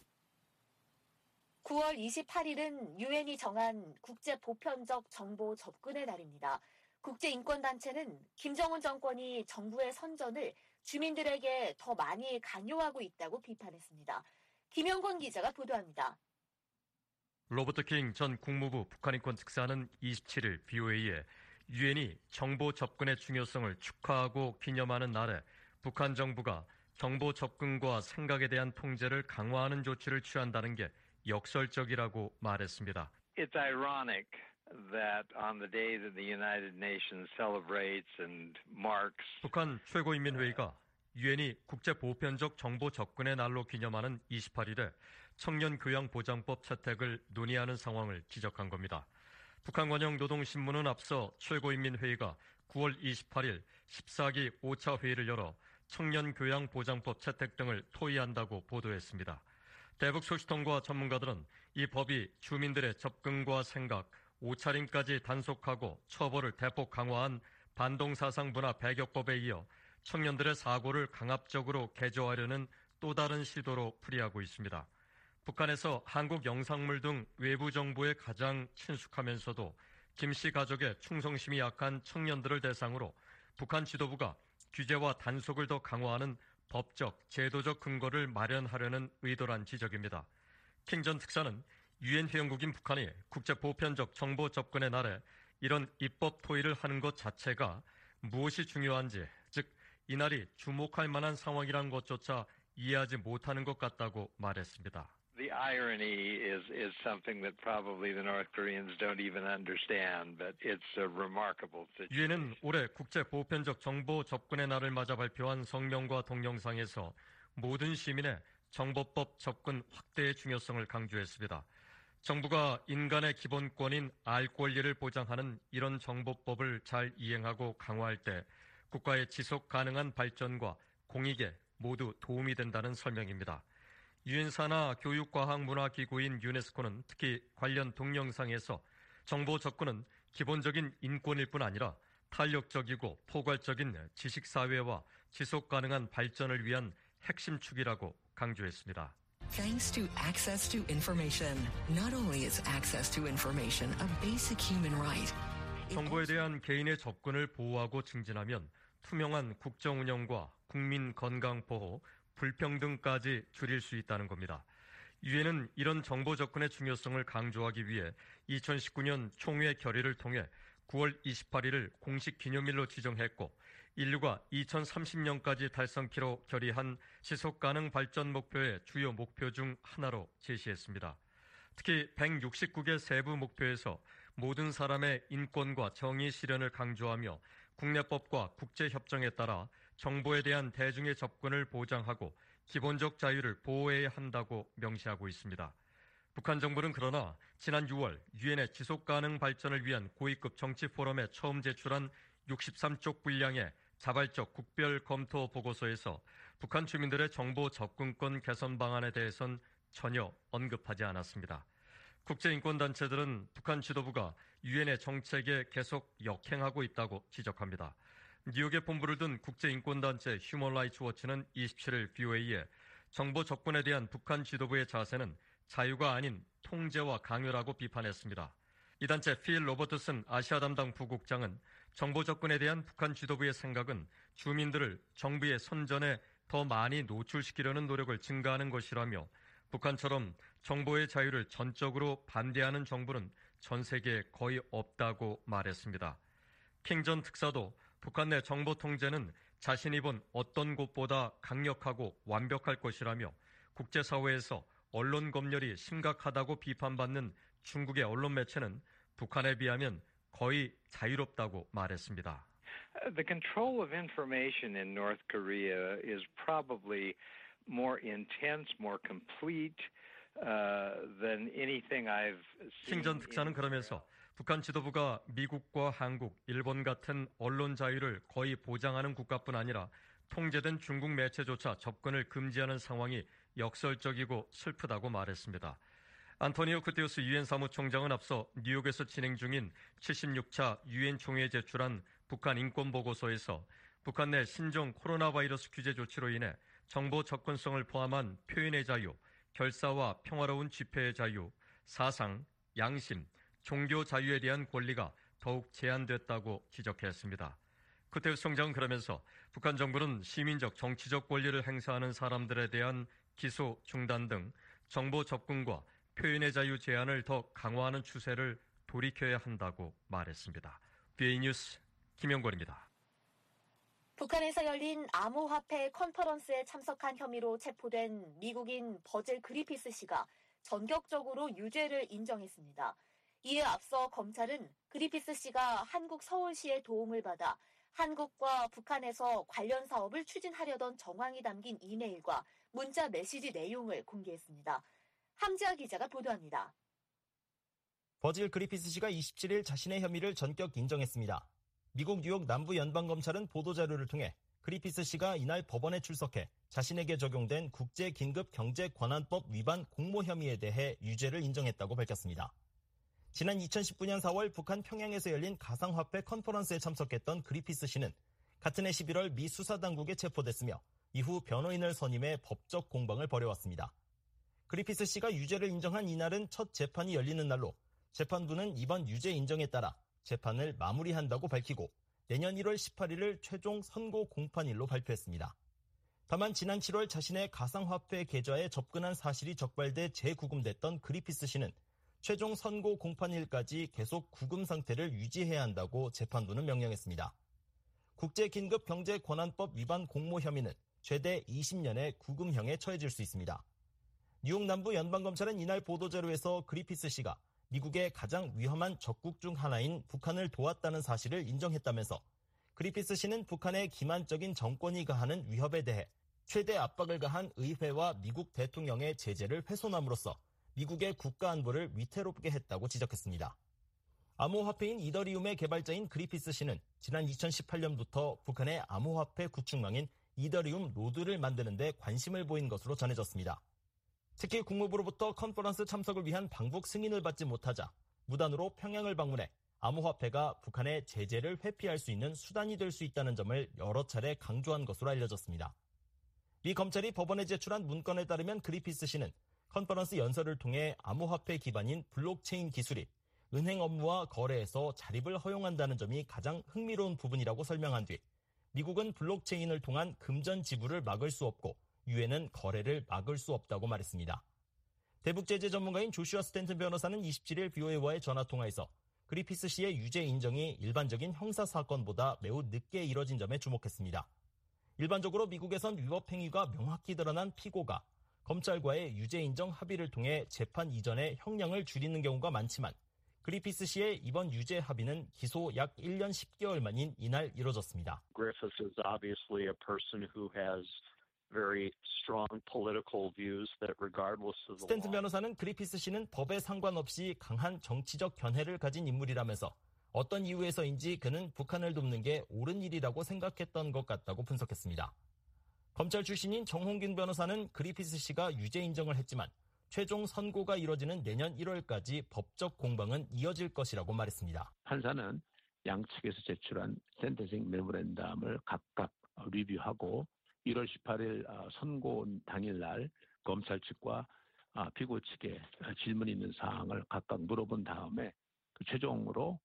C: 9월 28일은 유엔이 정한 국제 보편적 정보 접근의 날입니다. 국제인권단체는 김정은 정권이 정부의 선전을 주민들에게 더 많이 강요하고 있다고 비판했습니다. 김영권 기자가 보도합니다.
W: 로버트 킹 전 국무부 북한인권 특사는 27일 VOA에 유엔이 정보 접근의 중요성을 축하하고 기념하는 날에 북한 정부가 정보 접근과 생각에 대한 통제를 강화하는 조치를 취한다는 게 역설적이라고 말했습니다.
X: It's ironic that on the day that the United Nations celebrates and marks
W: 북한 최고인민회의가 유엔이 국제 보편적 정보 접근의 날로 기념하는 28일에 청년교양보장법 채택을 논의하는 상황을 지적한 겁니다. 북한관영 노동신문은 앞서 최고인민회의가 9월 28일 14기 5차 회의를 열어 청년교양보장법 채택 등을 토의한다고 보도했습니다. 대북 소식통과 전문가들은 이 법이 주민들의 접근과 생각, 옷차림까지 단속하고 처벌을 대폭 강화한 반동사상문화 배격법에 이어 청년들의 사고를 강압적으로 개조하려는 또 다른 시도로 풀이하고 있습니다. 북한에서 한국 영상물 등 외부 정보에 가장 친숙하면서도 김씨 가족의 충성심이 약한 청년들을 대상으로 북한 지도부가 규제와 단속을 더 강화하는 법적, 제도적 근거를 마련하려는 의도란 지적입니다. 킹 전 특사는 유엔 회원국인 북한이 국제 보편적 정보 접근의 날에 이런 입법 토의를 하는 것 자체가 무엇이 중요한지, 즉 이날이 주목할 만한 상황이란 것조차 이해하지 못하는 것 같다고 말했습니다.
X: the the irony is something that probably the North Koreans don't even understand, but it's a remarkable situation.
W: 유엔은 올해 국제 보편적 정보 접근의 날을 맞아 발표한 성명과 동영상에서 모든 시민의 정보법 접근 확대의 중요성을 강조했습니다. 정부가 인간의 기본권인 알 권리를 보장하는 이런 정보법을 잘 이행하고 강화할 때 국가의 지속 가능한 발전과 공익에 모두 도움이 된다는 설명입니다. 유엔 산하 교육과학문화기구인 유네스코는 특히 관련 동영상에서 정보 접근은 기본적인 인권일 뿐 아니라 탄력적이고 포괄적인 지식사회와 지속 가능한 발전을 위한 핵심 축이라고 강조했습니다.
A: Thanks to access to information, not only is access to information a basic human right.
W: 정보에 대한 개인의 접근을 보호하고 증진하면 투명한 국정 운영과 국민 건강 보호, 불평등까지 줄일 수 있다는 겁니다. 유엔은 이런 정보 접근의 중요성을 강조하기 위해 2019년 총회 결의를 통해 9월 28일을 공식 기념일로 지정했고 인류가 2030년까지 달성키로 결의한 지속가능 발전 목표의 주요 목표 중 하나로 제시했습니다. 특히 169개 세부 목표에서 모든 사람의 인권과 정의 실현을 강조하며 국내법과 국제협정에 따라 정보에 대한 대중의 접근을 보장하고 기본적 자유를 보호해야 한다고 명시하고 있습니다. 북한 정부는 그러나 지난 6월 유엔의 지속가능 발전을 위한 고위급 정치 포럼에 처음 제출한 63쪽 분량의 자발적 국별 검토 보고서에서 북한 주민들의 정보 접근권 개선 방안에 대해선 전혀 언급하지 않았습니다. 국제인권단체들은 북한 지도부가 유엔의 정책에 계속 역행하고 있다고 지적합니다. 뉴욕에 본부를 둔 국제인권단체 휴먼 라이츠 워치는 27일 BOA에 정보 접근에 대한 북한 지도부의 자세는 자유가 아닌 통제와 강요라고 비판했습니다. 이 단체 필 로버트슨 아시아 담당 부국장은 정보 접근에 대한 북한 지도부의 생각은 주민들을 정부의 선전에 더 많이 노출시키려는 노력을 증가하는 것이라며 북한처럼 정보의 자유를 전적으로 반대하는 정부는 전 세계에 거의 없다고 말했습니다. 킹 전 특사도 북한 내 정보 통제는 자신이 본 어떤 곳보다 강력하고 완벽할 것이라며 국제사회에서 언론 검열이 심각하다고 비판받는 중국의 언론 매체는 북한에 비하면 거의 자유롭다고 말했습니다.
X: The control of information in North Korea is probably more intense, more complete than anything I've seen.
W: 킹 전 특사는 그러면서 북한 지도부가 미국과 한국, 일본 같은 언론 자유를 거의 보장하는 국가뿐 아니라 통제된 중국 매체조차 접근을 금지하는 상황이 역설적이고 슬프다고 말했습니다. 안토니오 구테우스 유엔 사무총장은 앞서 뉴욕에서 진행 중인 76차 유엔 총회에 제출한 북한 인권 보고서에서 북한 내 신종 코로나 바이러스 규제 조치로 인해 정보 접근성을 포함한 표현의 자유, 결사와 평화로운 집회의 자유, 사상, 양심, 종교 자유에 대한 권리가 더욱 제한됐다고 지적했습니다. 구테우스 총장은 그러면서 북한 정부는 시민적 정치적 권리를 행사하는 사람들에 대한 기소 중단 등 정보 접근과 표현의 자유 제한을 더 강화하는 추세를 돌이켜야 한다고 말했습니다. BA 뉴스 김영권입니다.
C: 북한에서 열린 암호화폐 컨퍼런스에 참석한 혐의로 체포된 미국인 버질 그리피스 씨가 전격적으로 유죄를 인정했습니다. 이에 앞서 검찰은 그리피스 씨가 한국 서울시의 도움을 받아 한국과 북한에서 관련 사업을 추진하려던 정황이 담긴 이메일과 문자 메시지 내용을 공개했습니다. 함지아 기자가 보도합니다.
B: 버질 그리피스 씨가 27일 자신의 혐의를 전격 인정했습니다. 미국 뉴욕 남부연방검찰은 보도자료를 통해 그리피스 씨가 이날 법원에 출석해 자신에게 적용된 국제긴급경제권한법 위반 공모 혐의에 대해 유죄를 인정했다고 밝혔습니다. 지난 2019년 4월 북한 평양에서 열린 가상화폐 컨퍼런스에 참석했던 그리피스 씨는 같은 해 11월 미 수사당국에 체포됐으며 이후 변호인을 선임해 법적 공방을 벌여왔습니다. 그리피스 씨가 유죄를 인정한 이날은 첫 재판이 열리는 날로 재판부는 이번 유죄 인정에 따라 재판을 마무리한다고 밝히고 내년 1월 18일을 최종 선고 공판일로 발표했습니다. 다만 지난 7월 자신의 가상화폐 계좌에 접근한 사실이 적발돼 재구금됐던 그리피스 씨는 최종 선고 공판일까지 계속 구금 상태를 유지해야 한다고 재판부는 명령했습니다. 국제긴급경제권한법 위반 공모 혐의는 최대 20년의 구금형에 처해질 수 있습니다. 뉴욕 남부 연방검찰은 이날 보도자료에서 그리피스 씨가 미국의 가장 위험한 적국 중 하나인 북한을 도왔다는 사실을 인정했다면서 그리피스 씨는 북한의 기만적인 정권이 가하는 위협에 대해 최대 압박을 가한 의회와 미국 대통령의 제재를 훼손함으로써 미국의 국가 안보를 위태롭게 했다고 지적했습니다. 암호화폐인 이더리움의 개발자인 그리피스 씨는 지난 2018년부터 북한의 암호화폐 구축망인 이더리움 노드를 만드는 데 관심을 보인 것으로 전해졌습니다. 특히 국무부로부터 컨퍼런스 참석을 위한 방북 승인을 받지 못하자 무단으로 평양을 방문해 암호화폐가 북한의 제재를 회피할 수 있는 수단이 될 수 있다는 점을 여러 차례 강조한 것으로 알려졌습니다. 미 검찰이 법원에 제출한 문건에 따르면 그리피스 씨는 컨퍼런스 연설을 통해 암호화폐 기반인 블록체인 기술이 은행 업무와 거래에서 자립을 허용한다는 점이 가장 흥미로운 부분이라고 설명한 뒤 미국은 블록체인을 통한 금전 지불을 막을 수 없고 유엔은 거래를 막을 수 없다고 말했습니다. 대북제재 전문가인 조슈아 스탠튼 변호사는 27일 BOA와의 전화통화에서 그리피스 씨의 유죄 인정이 일반적인 형사사건보다 매우 늦게 이뤄진 점에 주목했습니다. 일반적으로 미국에선 위법 행위가 명확히 드러난 피고가 검찰과의 유죄 인정 합의를 통해 재판 이전에 형량을 줄이는 경우가 많지만 그리피스 씨의 이번 유죄 합의는 기소 약 1년 10개월 만인 이날 이뤄졌습니다.
E: Griffiths is obviously a person who has very strong political views that regardless of the
B: 스탠튼 변호사는 그리피스 씨는 법에 상관없이 강한 정치적 견해를 가진 인물이라면서 어떤 이유에서인지 그는 북한을 돕는 게 옳은 일이라고 생각했던 것 같다고 분석했습니다. 검찰 출신인 정홍균 변호사는 그리피스 씨가 유죄 인정을 했지만 최종 선고가 이뤄지는 내년 1월까지 법적 공방은 이어질 것이라고 말했습니다.
F: 판사는 양측에서 제출한 센테싱 메모랜덤을 각각 리뷰하고 1월 18일 선고 당일날 검찰 측과 피고 측에 질문 있는 사항을 각각 물어본 다음에 최종으로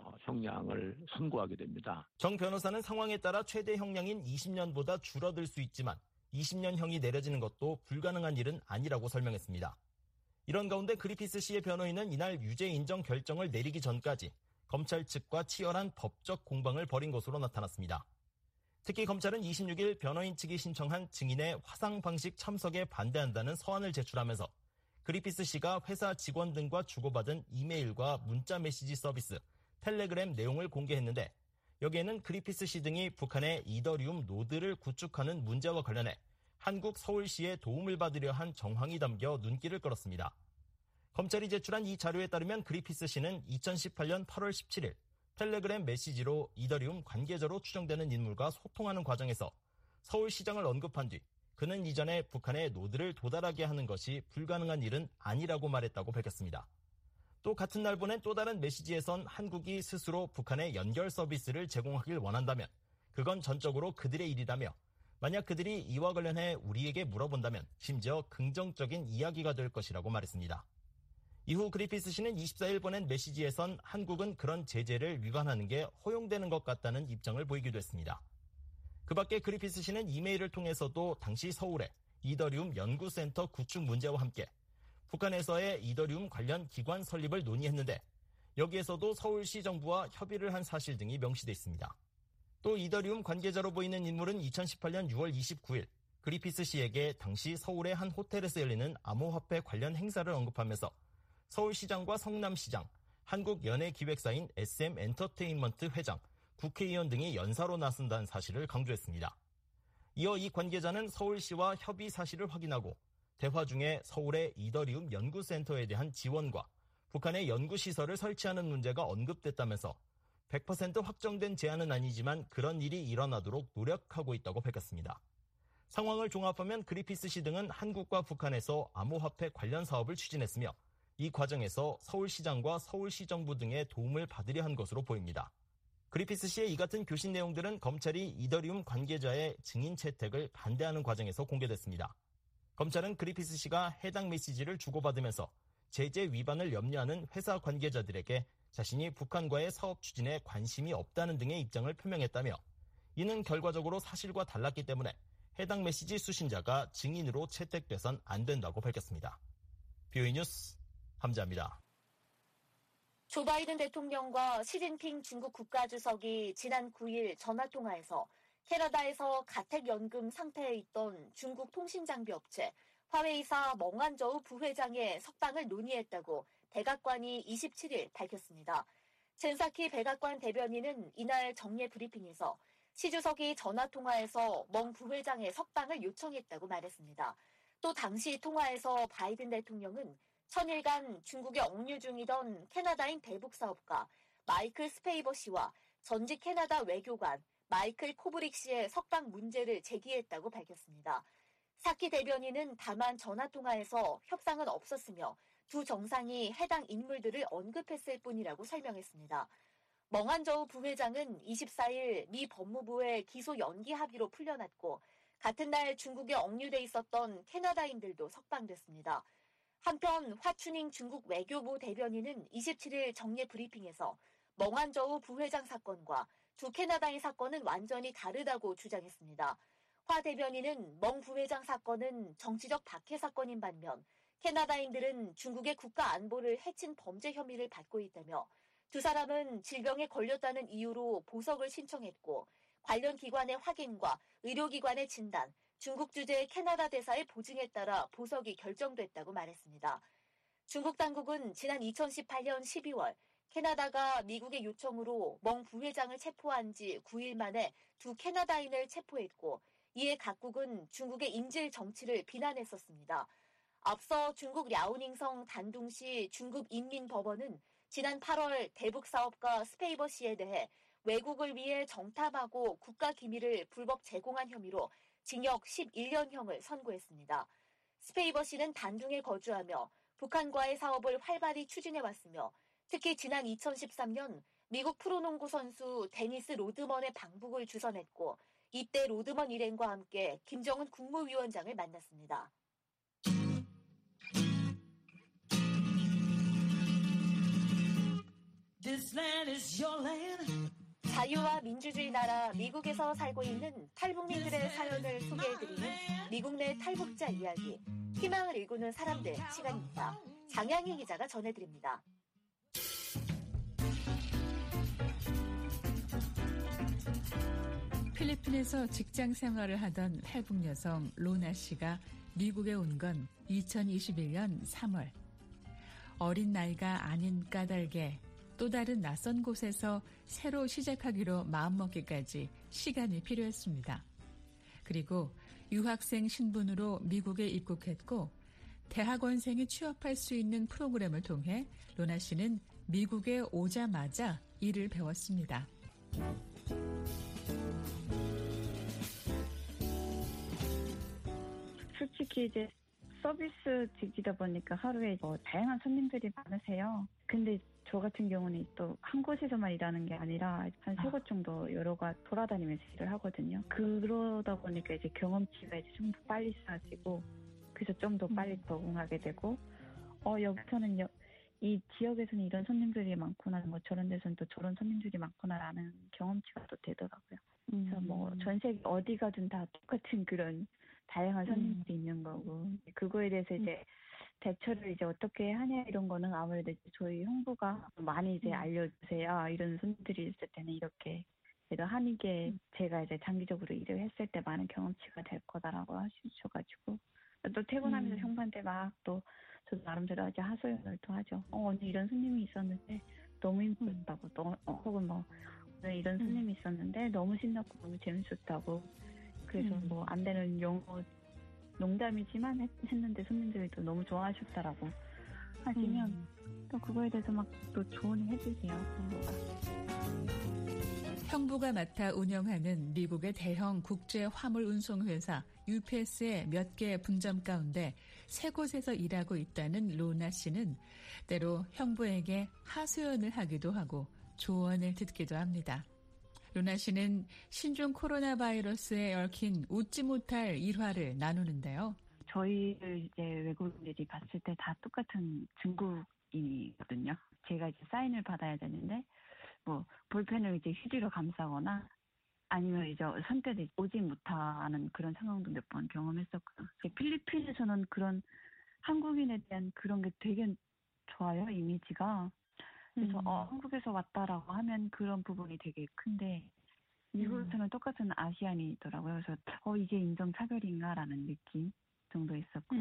F: 형량을 선고하게 됩니다.
B: 정 변호사는 상황에 따라 최대 형량인 20년보다 줄어들 수 있지만 20년형이 내려지는 것도 불가능한 일은 아니라고 설명했습니다. 이런 가운데 그리피스 씨의 변호인은 이날 유죄 인정 결정을 내리기 전까지 검찰 측과 치열한 법적 공방을 벌인 것으로 나타났습니다. 특히 검찰은 26일 변호인 측이 신청한 증인의 화상 방식 참석에 반대한다는 서한을 제출하면서 그리피스 씨가 회사 직원 등과 주고받은 이메일과 문자 메시지 서비스, 텔레그램 내용을 공개했는데 여기에는 그리피스 씨 등이 북한의 이더리움 노드를 구축하는 문제와 관련해 한국 서울시의 도움을 받으려 한 정황이 담겨 눈길을 끌었습니다. 검찰이 제출한 이 자료에 따르면 그리피스 씨는 2018년 8월 17일 텔레그램 메시지로 이더리움 관계자로 추정되는 인물과 소통하는 과정에서 서울시장을 언급한 뒤 그는 이전에 북한의 노드를 도달하게 하는 것이 불가능한 일은 아니라고 말했다고 밝혔습니다. 또 같은 날 보낸 또 다른 메시지에선 한국이 스스로 북한의 연결 서비스를 제공하길 원한다면 그건 전적으로 그들의 일이라며 만약 그들이 이와 관련해 우리에게 물어본다면 심지어 긍정적인 이야기가 될 것이라고 말했습니다. 이후 그리피스 씨는 24일 보낸 메시지에선 한국은 그런 제재를 위반하는 게 허용되는 것 같다는 입장을 보이기도 했습니다. 그 밖에 그리피스 씨는 이메일을 통해서도 당시 서울에 이더리움 연구센터 구축 문제와 함께 북한에서의 이더리움 관련 기관 설립을 논의했는데 여기에서도 서울시 정부와 협의를 한 사실 등이 명시돼 있습니다. 또 이더리움 관계자로 보이는 인물은 2018년 6월 29일 그리피스 씨에게 당시 서울의 한 호텔에서 열리는 암호화폐 관련 행사를 언급하면서 서울시장과 성남시장, 한국연예기획사인 SM엔터테인먼트 회장, 국회의원 등이 연사로 나선다는 사실을 강조했습니다. 이어 이 관계자는 서울시와 협의 사실을 확인하고 대화 중에 서울의 이더리움 연구센터에 대한 지원과 북한의 연구시설을 설치하는 문제가 언급됐다면서 100% 확정된 제안은 아니지만 그런 일이 일어나도록 노력하고 있다고 밝혔습니다. 상황을 종합하면 그리피스 씨 등은 한국과 북한에서 암호화폐 관련 사업을 추진했으며 이 과정에서 서울시장과 서울시정부 등의 도움을 받으려 한 것으로 보입니다. 그리피스 씨의 이 같은 교신 내용들은 검찰이 이더리움 관계자의 증인 채택을 반대하는 과정에서 공개됐습니다. 검찰은 그리피스 씨가 해당 메시지를 주고받으면서 제재 위반을 염려하는 회사 관계자들에게 자신이 북한과의 사업 추진에 관심이 없다는 등의 입장을 표명했다며 이는 결과적으로 사실과 달랐기 때문에 해당 메시지 수신자가 증인으로 채택돼선 안 된다고 밝혔습니다. BOA 뉴스 함자입니다.
C: 조 바이든 대통령과 시진핑 중국 국가주석이 지난 9일 전화통화에서 캐나다에서 가택연금 상태에 있던 중국 통신장비 업체 화웨이사 멍한저우 부회장의 석방을 논의했다고 백악관이 27일 밝혔습니다. 젠사키 백악관 대변인은 이날 정례 브리핑에서 시 주석이 전화통화에서 멍 부회장의 석방을 요청했다고 말했습니다. 또 당시 통화에서 바이든 대통령은 천일간 중국에 억류 중이던 캐나다인 대북사업가 마이클 스페이버 씨와 전직 캐나다 외교관 마이클 코브릭 씨의 석방 문제를 제기했다고 밝혔습니다. 사키 대변인은 다만 전화통화에서 협상은 없었으며 두 정상이 해당 인물들을 언급했을 뿐이라고 설명했습니다. 멍한저우 부회장은 24일 미 법무부의 기소 연기 합의로 풀려났고 같은 날 중국에 억류돼 있었던 캐나다인들도 석방됐습니다. 한편 화춘잉 중국 외교부 대변인은 27일 정례 브리핑에서 멍한저우 부회장 사건과 두 캐나다인 사건은 완전히 다르다고 주장했습니다. 화 대변인은 멍 부회장 사건은 정치적 박해 사건인 반면 캐나다인들은 중국의 국가 안보를 해친 범죄 혐의를 받고 있다며 두 사람은 질병에 걸렸다는 이유로 보석을 신청했고 관련 기관의 확인과 의료기관의 진단, 중국 주재의 캐나다 대사의 보증에 따라 보석이 결정됐다고 말했습니다. 중국 당국은 지난 2018년 12월 캐나다가 미국의 요청으로 멍 부회장을 체포한 지 9일 만에 두 캐나다인을 체포했고 이에 각국은 중국의 인질 정치를 비난했었습니다. 앞서 중국 랴오닝성 단둥시 중국인민법원은 지난 8월 대북사업가 스페이버 씨에 대해 외국을 위해 정탐하고 국가기밀을 불법 제공한 혐의로 징역 11년형을 선고했습니다. 스페이버 씨는 단둥에 거주하며 북한과의 사업을 활발히 추진해왔으며 특히 지난 2013년 미국 프로농구 선수 데니스 로드먼의 방북을 주선했고 이때 로드먼 일행과 함께 김정은 국무위원장을 만났습니다. 자유와 민주주의 나라 미국에서 살고 있는 탈북민들의 사연을 소개해드리는 미국 내 탈북자 이야기, 희망을 일구는 사람들 시간입니다. 장양희 기자가 전해드립니다.
D: 필리핀에서 직장 생활을 하던 탈북 여성 로나 씨가 미국에 온 건 2021년 3월. 어린 나이가 아닌 까닭에 또 다른 낯선 곳에서 새로 시작하기로 마음먹기까지 시간이 필요했습니다. 그리고 유학생 신분으로 미국에 입국했고 대학원생이 취업할 수 있는 프로그램을 통해 로나 씨는 미국에 오자마자 일을 배웠습니다.
G: 솔직히 이제 서비스직이다 보니까 하루에 다양한 손님들이 많으세요. 근데 저 같은 경우는 또 한 곳에서만 일하는 게 아니라 한 3곳 정도 여러 곳 돌아다니면서 일을 하거든요. 그러다 보니까 이제 경험치가 이제 좀 더 빨리 쌓아지고 그래서 좀 더 빨리 적응하게 되고 여기서는 이 지역에서는 이런 손님들이 많구나, 뭐 저런 데서는 또 저런 손님들이 많구나라는 경험치가 또 되더라고요. 그래서 뭐 전 세계 어디 가든 다 똑같은 그런 다양한 손님들이 있는 거고 그거에 대해서 이제 대처를 이제 어떻게 하냐 이런 거는 아무래도 이제 저희 형부가 많이 이제 알려주세요. 이런 손님들이 있을 때는 이렇게 그래도 한이게 제가 이제 장기적으로 일을 했을 때 많은 경험치가 될 거다라고 하셔가지고 또 퇴근하면서 형부한테 막 또 저도 나름대로 이제 하소연을 또 하죠. 오늘 이런 손님이 있었는데 너무 힘들었다고 혹은 뭐 오늘 이런 손님이 있었는데 너무 신났고 너무 재밌었다고 그래서 뭐 안 되는 영어 농담이지만 했는데 손님들이 또 너무 좋아하셨다라고 하시면 또 그거에 대해서 막 또 조언을 해주세요.
D: 형부가 맡아 운영하는 미국의 대형 국제 화물 운송 회사 UPS의 몇 개 분점 가운데 3곳에서 일하고 있다는 로나 씨는 때로 형부에게 하소연을 하기도 하고 조언을 듣기도 합니다. 로나 씨는 신종 코로나 바이러스에 얽힌 웃지 못할 일화를 나누는데요.
G: 저희를 이제 외국인들이 봤을 때 다 똑같은 중국인이거든요. 제가 이제 사인을 받아야 되는데 뭐 볼펜을 이제 휴지로 감싸거나 아니면 이제 선뜻 오지 못하는 그런 상황도 몇 번 경험했었고요. 필리핀에서는 그런 한국인에 대한 그런 게 되게 좋아요, 이미지가. 그래서 한국에서 왔다라고 하면 그런 부분이 되게 큰데 미국에서는 똑같은 아시안이더라고요. 그래서 이게 인종차별인가라는 느낌. 정도 있었고요.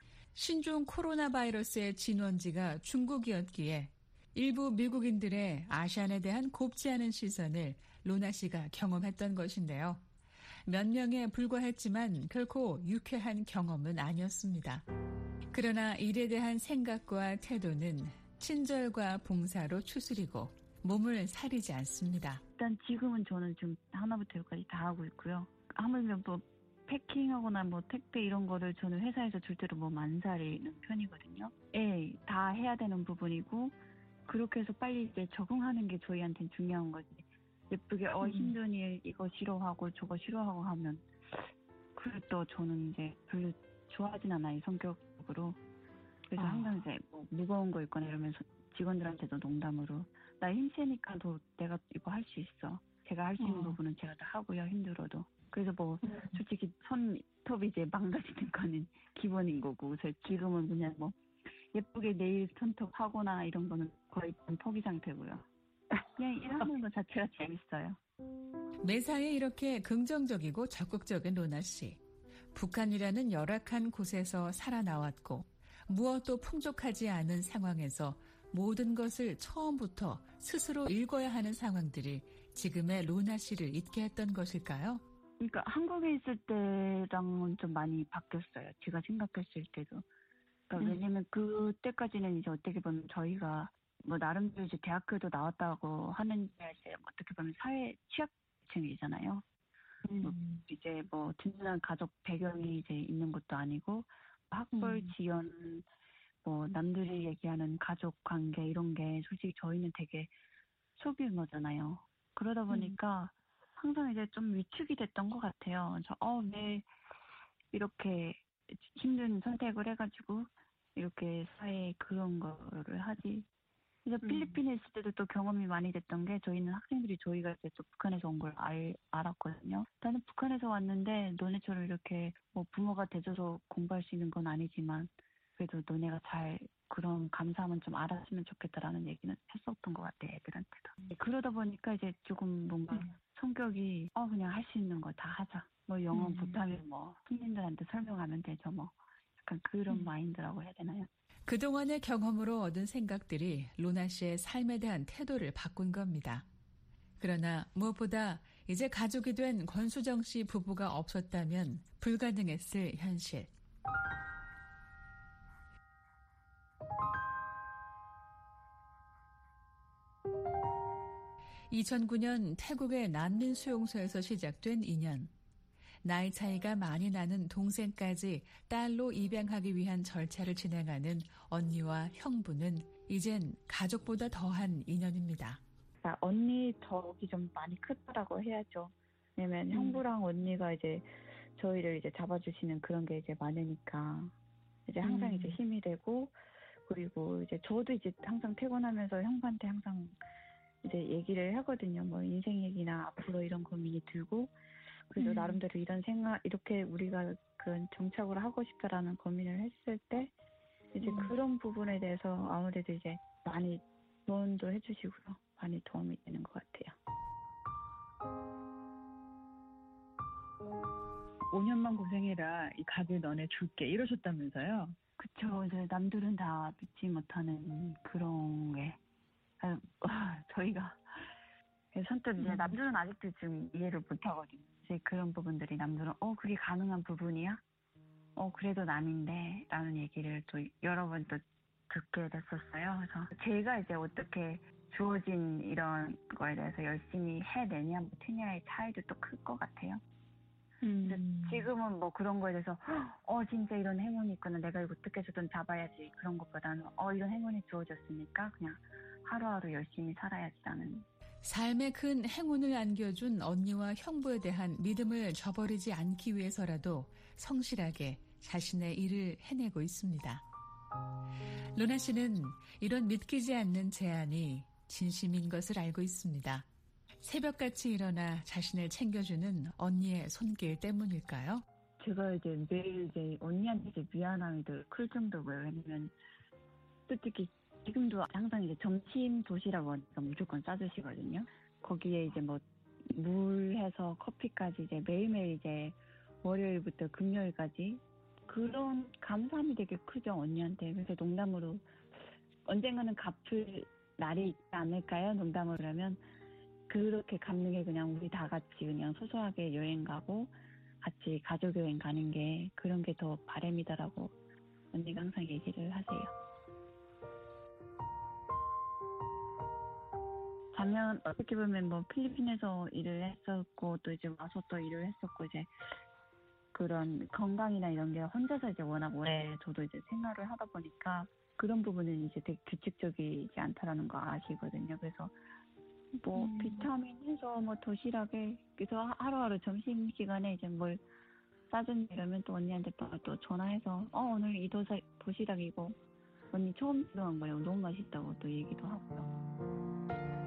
D: 신종 코로나 바이러스의 진원지가 중국이었기에 일부 미국인들의 아시안에 대한 곱지 않은 시선을 로나 씨가 경험했던 것인데요. 몇 명에 불과했지만 결코 유쾌한 경험은 아니었습니다. 그러나 일에 대한 생각과 태도는 친절과 봉사로 추스리고 몸을 사리지 않습니다.
G: 일단 지금은 저는 지금 하나부터 열까지 다 하고 있고요. 하물며 뭐 패킹하거나 뭐 택배 이런 거를 저는 회사에서 절대로 몸 안 사리는 편이거든요. 예, 다 해야 되는 부분이고 그렇게 해서 빨리 이제 적응하는 게 저희한테는 중요한 거지. 예쁘게 힘든 일 이거 싫어하고 저거 싫어하고 하면 그래도 저는 이제 별로 좋아하진 않아요, 성격적으로. 그래서 항상 이제 뭐 무거운 거 있거나 이러면서 직원들한테도 농담으로 나 힘세니까 너 내가 이거 할 수 있어. 제가 할 수 있는 부분은 제가 다 하고요, 힘들어도. 그래서 뭐 솔직히 손톱이 이제 망가지는 거는 기본인 거고 지금은 그냥 뭐 예쁘게 네일 손톱 하거나 이런 거는 거의 포기 상태고요. 그냥 일하는 것 자체가 재밌어요.
D: 매사에 이렇게 긍정적이고 적극적인 로나 씨. 북한이라는 열악한 곳에서 살아나왔고 무엇도 풍족하지 않은 상황에서 모든 것을 처음부터 스스로 읽어야 하는 상황들이 지금의 로나 씨를 있게 했던 것일까요?
G: 그러니까 한국에 있을 때랑은 좀 많이 바뀌었어요. 제가 생각했을 때도. 그러니까 왜냐면 그때까지는 이제 어떻게 보면 저희가 뭐 나름대로 이제 대학교도 나왔다고 하는 게 이제 어떻게 보면 사회 취약층이잖아요. 뭐 이제 뭐 든든한 가족 배경이 이제 있는 것도 아니고 학벌 지연 뭐 남들이 얘기하는 가족 관계 이런 게 솔직히 저희는 되게 소규모잖아요. 그러다 보니까 항상 이제 좀 위축이 됐던 것 같아요. 왜 이렇게 힘든 선택을 해가지고 이렇게 사회에 그런 거를 하지. 그래서 필리핀에 있을 때도 또 경험이 많이 됐던 게 저희는 학생들이 저희가 이제 또 북한에서 온 걸 알았거든요. 나는 북한에서 왔는데 너네처럼 이렇게 뭐 부모가 돼줘서 공부할 수 있는 건 아니지만 그래도 너네가 잘 그런 감사함은 좀 알았으면 좋겠다라는 얘기는 했었던 것 같아, 애들한테도. 그러다 보니까 이제 조금 뭔가 성격이 그냥 할 수 있는 거 다 하자. 뭐 영어 못하면 뭐 손님들한테 설명하면 되죠 뭐. 약간 그런 마인드라고 해야 되나요?
D: 그동안의 경험으로 얻은 생각들이 로나 씨의 삶에 대한 태도를 바꾼 겁니다. 그러나 무엇보다 이제 가족이 된 권수정 씨 부부가 없었다면 불가능했을 현실. 2009년 태국의 난민 수용소에서 시작된 인연. 나이 차이가 많이 나는 동생까지 딸로 입양하기 위한 절차를 진행하는 언니와 형부는 이젠 가족보다 더한 인연입니다.
G: 언니 덕이 좀 많이 크다라고 해야죠. 왜냐면 형부랑 언니가 이제 저희를 이제 잡아주시는 그런 게 이제 많으니까 이제 항상 이제 힘이 되고 그리고 이제 저도 이제 항상 퇴근하면서 형부한테 항상 이제 얘기를 하거든요. 뭐 인생 얘기나 앞으로 이런 고민이 들고 그래서 나름대로 이런 생각 이렇게 우리가 그런 정착을 하고 싶다라는 고민을 했을 때 이제 그런 부분에 대해서 아무래도 이제 많이 조언도 해주시고요. 많이 도움이 되는 것 같아요.
H: 5년만 고생해라. 이 가게 너네 줄게. 이러셨다면서요?
G: 그쵸. 이제 남들은 다 믿지 못하는 그런 게 저희가 선뜻 이제 남들은 아직도 지금 이해를 못하거든요. 이제 그런 부분들이 남들은 그게 가능한 부분이야? 그래도 남인데 라는 얘기를 또 여러 번 또 듣게 됐었어요. 그래서 제가 이제 어떻게 주어진 이런 거에 대해서 열심히 해내냐 못하냐의 차이도 또 클 것 같아요. 근데 지금은 뭐 그런 거에 대해서 진짜 이런 행운이 있구나. 내가 이거 어떻게 해서든 잡아야지. 그런 것보다는 이런 행운이 주어졌으니까 그냥 하루하루 열심히 살아야지라는.
D: 삶에 큰 행운을 안겨준 언니와 형부에 대한 믿음을 저버리지 않기 위해서라도 성실하게 자신의 일을 해내고 있습니다. 로나 씨는 이런 믿기지 않는 제안이 진심인 것을 알고 있습니다. 새벽같이 일어나 자신을 챙겨주는 언니의 손길 때문일까요?
G: 제가 이제 매일 이제 언니한테 이제 미안함이 늘 클 정도고요. 왜냐면 솔직히 지금도 항상 이제 점심 도시락 언니가 무조건 싸주시거든요. 거기에 이제 뭐 물 해서 커피까지 이제 매일매일 이제 월요일부터 금요일까지 그런 감사함이 되게 크죠, 언니한테. 그래서 농담으로 언젠가는 갚을 날이 있지 않을까요? 농담으로 하면 그렇게 갚는 게 그냥 우리 다 같이 그냥 소소하게 여행 가고 같이 가족 여행 가는 게 그런 게 더 바람이다라고 언니가 항상 얘기를 하세요. 작년 어떻게 보면 뭐 필리핀에서 일을 했었고 또 이제 와서 또 일을 했었고 이제 그런 건강이나 이런 게 혼자서 이제 워낙 오래 저도 이제 생활을 하다 보니까 그런 부분은 이제 되게 규칙적이지 않다라는 거 아시거든요. 그래서 뭐 비타민 해서 뭐 도시락에 그래서 하루하루 점심 시간에 이제 뭘 싸준 이러면 또 언니한테 또 전화해서 오늘 이 도시락이고 언니 처음 들어간 거예요. 너무 맛있다고 또 얘기도 하고요.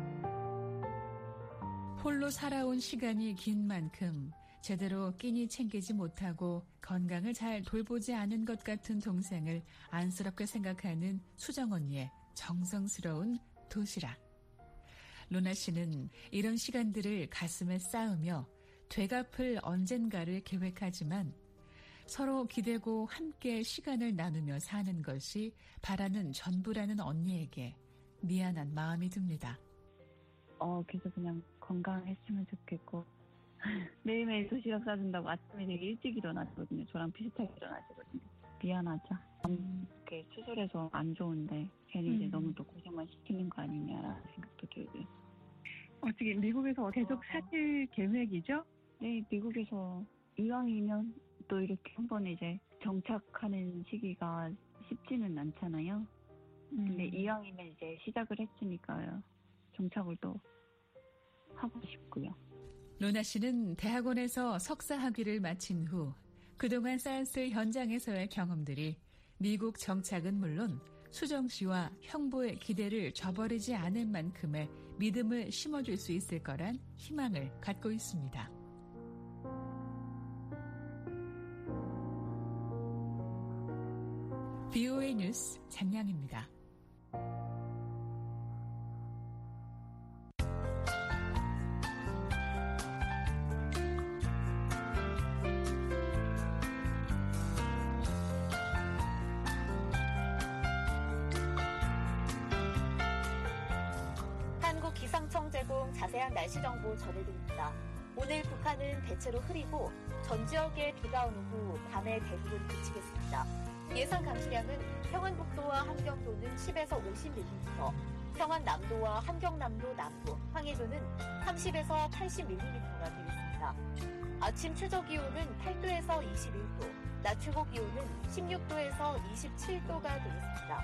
D: 홀로 살아온 시간이 긴 만큼 제대로 끼니 챙기지 못하고 건강을 잘 돌보지 않은 것 같은 동생을 안쓰럽게 생각하는 수정 언니의 정성스러운 도시락. 로나 씨는 이런 시간들을 가슴에 쌓으며 되갚을 언젠가를 계획하지만 서로 기대고 함께 시간을 나누며 사는 것이 바라는 전부라는 언니에게 미안한 마음이 듭니다.
G: 그래서 그냥 건강했으면 좋겠고 매일매일 도시락 싸준다고 아침에 되게 일찍 일어나거든요. 저랑 비슷하게 일어나시거든요. 미안하죠. 이렇게 수술해서 안 좋은데 괜히 이제 너무 또 고생만 시키는 거 아니냐라는 생각도 들고요.
H: 어떻게 미국에서 계속 사실 계획이죠?
G: 네, 미국에서 이왕이면 또 이렇게 한 번에 이제 정착하는 시기가 쉽지는 않잖아요. 근데 이왕이면 이제 시작을 했으니까요. 정착을 또 하고 싶고요.
D: 로나 씨는 대학원에서 석사 학위를 마친 후 그동안 쌓았을 현장에서의 경험들이 미국 정착은 물론 수정 씨와 형부의 기대를 저버리지 않을 만큼의 믿음을 심어줄 수 있을 거란 희망을 갖고 있습니다. VOA 뉴스 장량입니다.
C: 기상청 제공 자세한 날씨 정보 전해드립니다. 오늘 북한은 대체로 흐리고 전 지역에 비가 온 후 밤에 대부분 그치겠습니다. 예상 강수량은 평안북도와 함경도는 10에서 50mm, 평안남도와 함경남도 남부, 황해도는 30에서 80mm가 되겠습니다. 아침 최저 기온은 8도에서 21도, 낮 최고 기온은 16도에서 27도가 되겠습니다.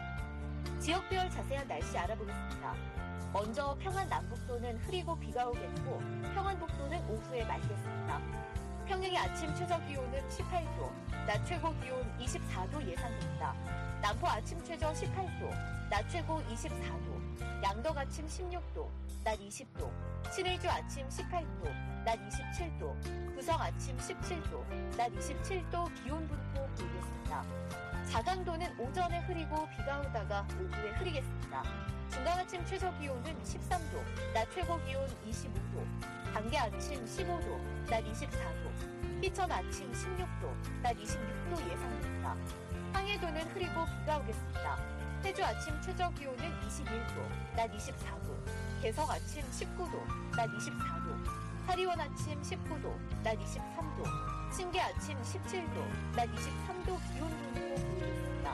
C: 지역별 자세한 날씨 알아보겠습니다. 먼저 평안남북도는 흐리고 비가 오겠고 평안북도는 오후에 맑겠습니다. 평양의 아침 최저 기온은 18도, 낮 최고 기온 24도 예상됩니다. 남포 아침 최저 18도, 낮 최고 24도, 양덕 아침 16도, 낮 20도, 신의주 아침 18도, 낮 27도, 구성 아침 17도, 낮 27도 기온 분포 보이겠습니다. 자강도는 오전에 흐리고 비가 오다가 오후에 흐리겠습니다. 중강 아침 최저 기온은 13도, 낮 최고 기온 25도, 단계 아침 15도, 낮 24도, 희천 아침 16도, 낮 26도 예상됩니다. 황해도는 흐리고 비가 오겠습니다. 해주 아침 최저 기온은 21도, 낮 24도, 개성 아침 19도, 낮 24도, 하리원 아침 19도, 낮 23도, 신계 아침 17도, 낮 23도 기온 분포 보이겠습니다.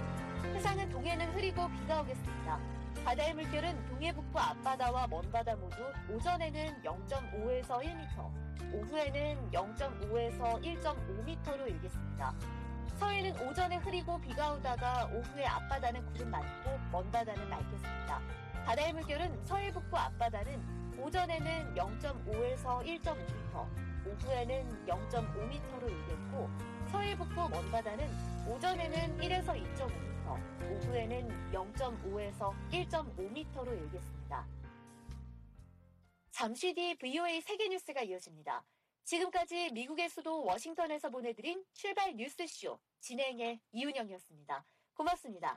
C: 해상은 동해는 흐리고 비가 오겠습니다. 바다의 물결은 동해 북부 앞바다와 먼바다 모두 오전에는 0.5에서 1m, 오후에는 0.5에서 1.5m로 일겠습니다. 서해는 오전에 흐리고 비가 오다가 오후에 앞바다는 구름 많고 먼바다는 맑겠습니다. 바다의 물결은 서해 북부 앞바다는 오전에는 0.5에서 1.5m, 오후에는 0.5m로 일겠고 서해 북부 먼바다는 오전에는 1에서 2.5m, 오후에는 0.5에서 1.5m로 일겠습니다. 잠시 뒤 VOA 세계뉴스가 이어집니다. 지금까지 미국의 수도 워싱턴에서 보내드린 출발 뉴스쇼 진행의 이은영이었습니다. 고맙습니다.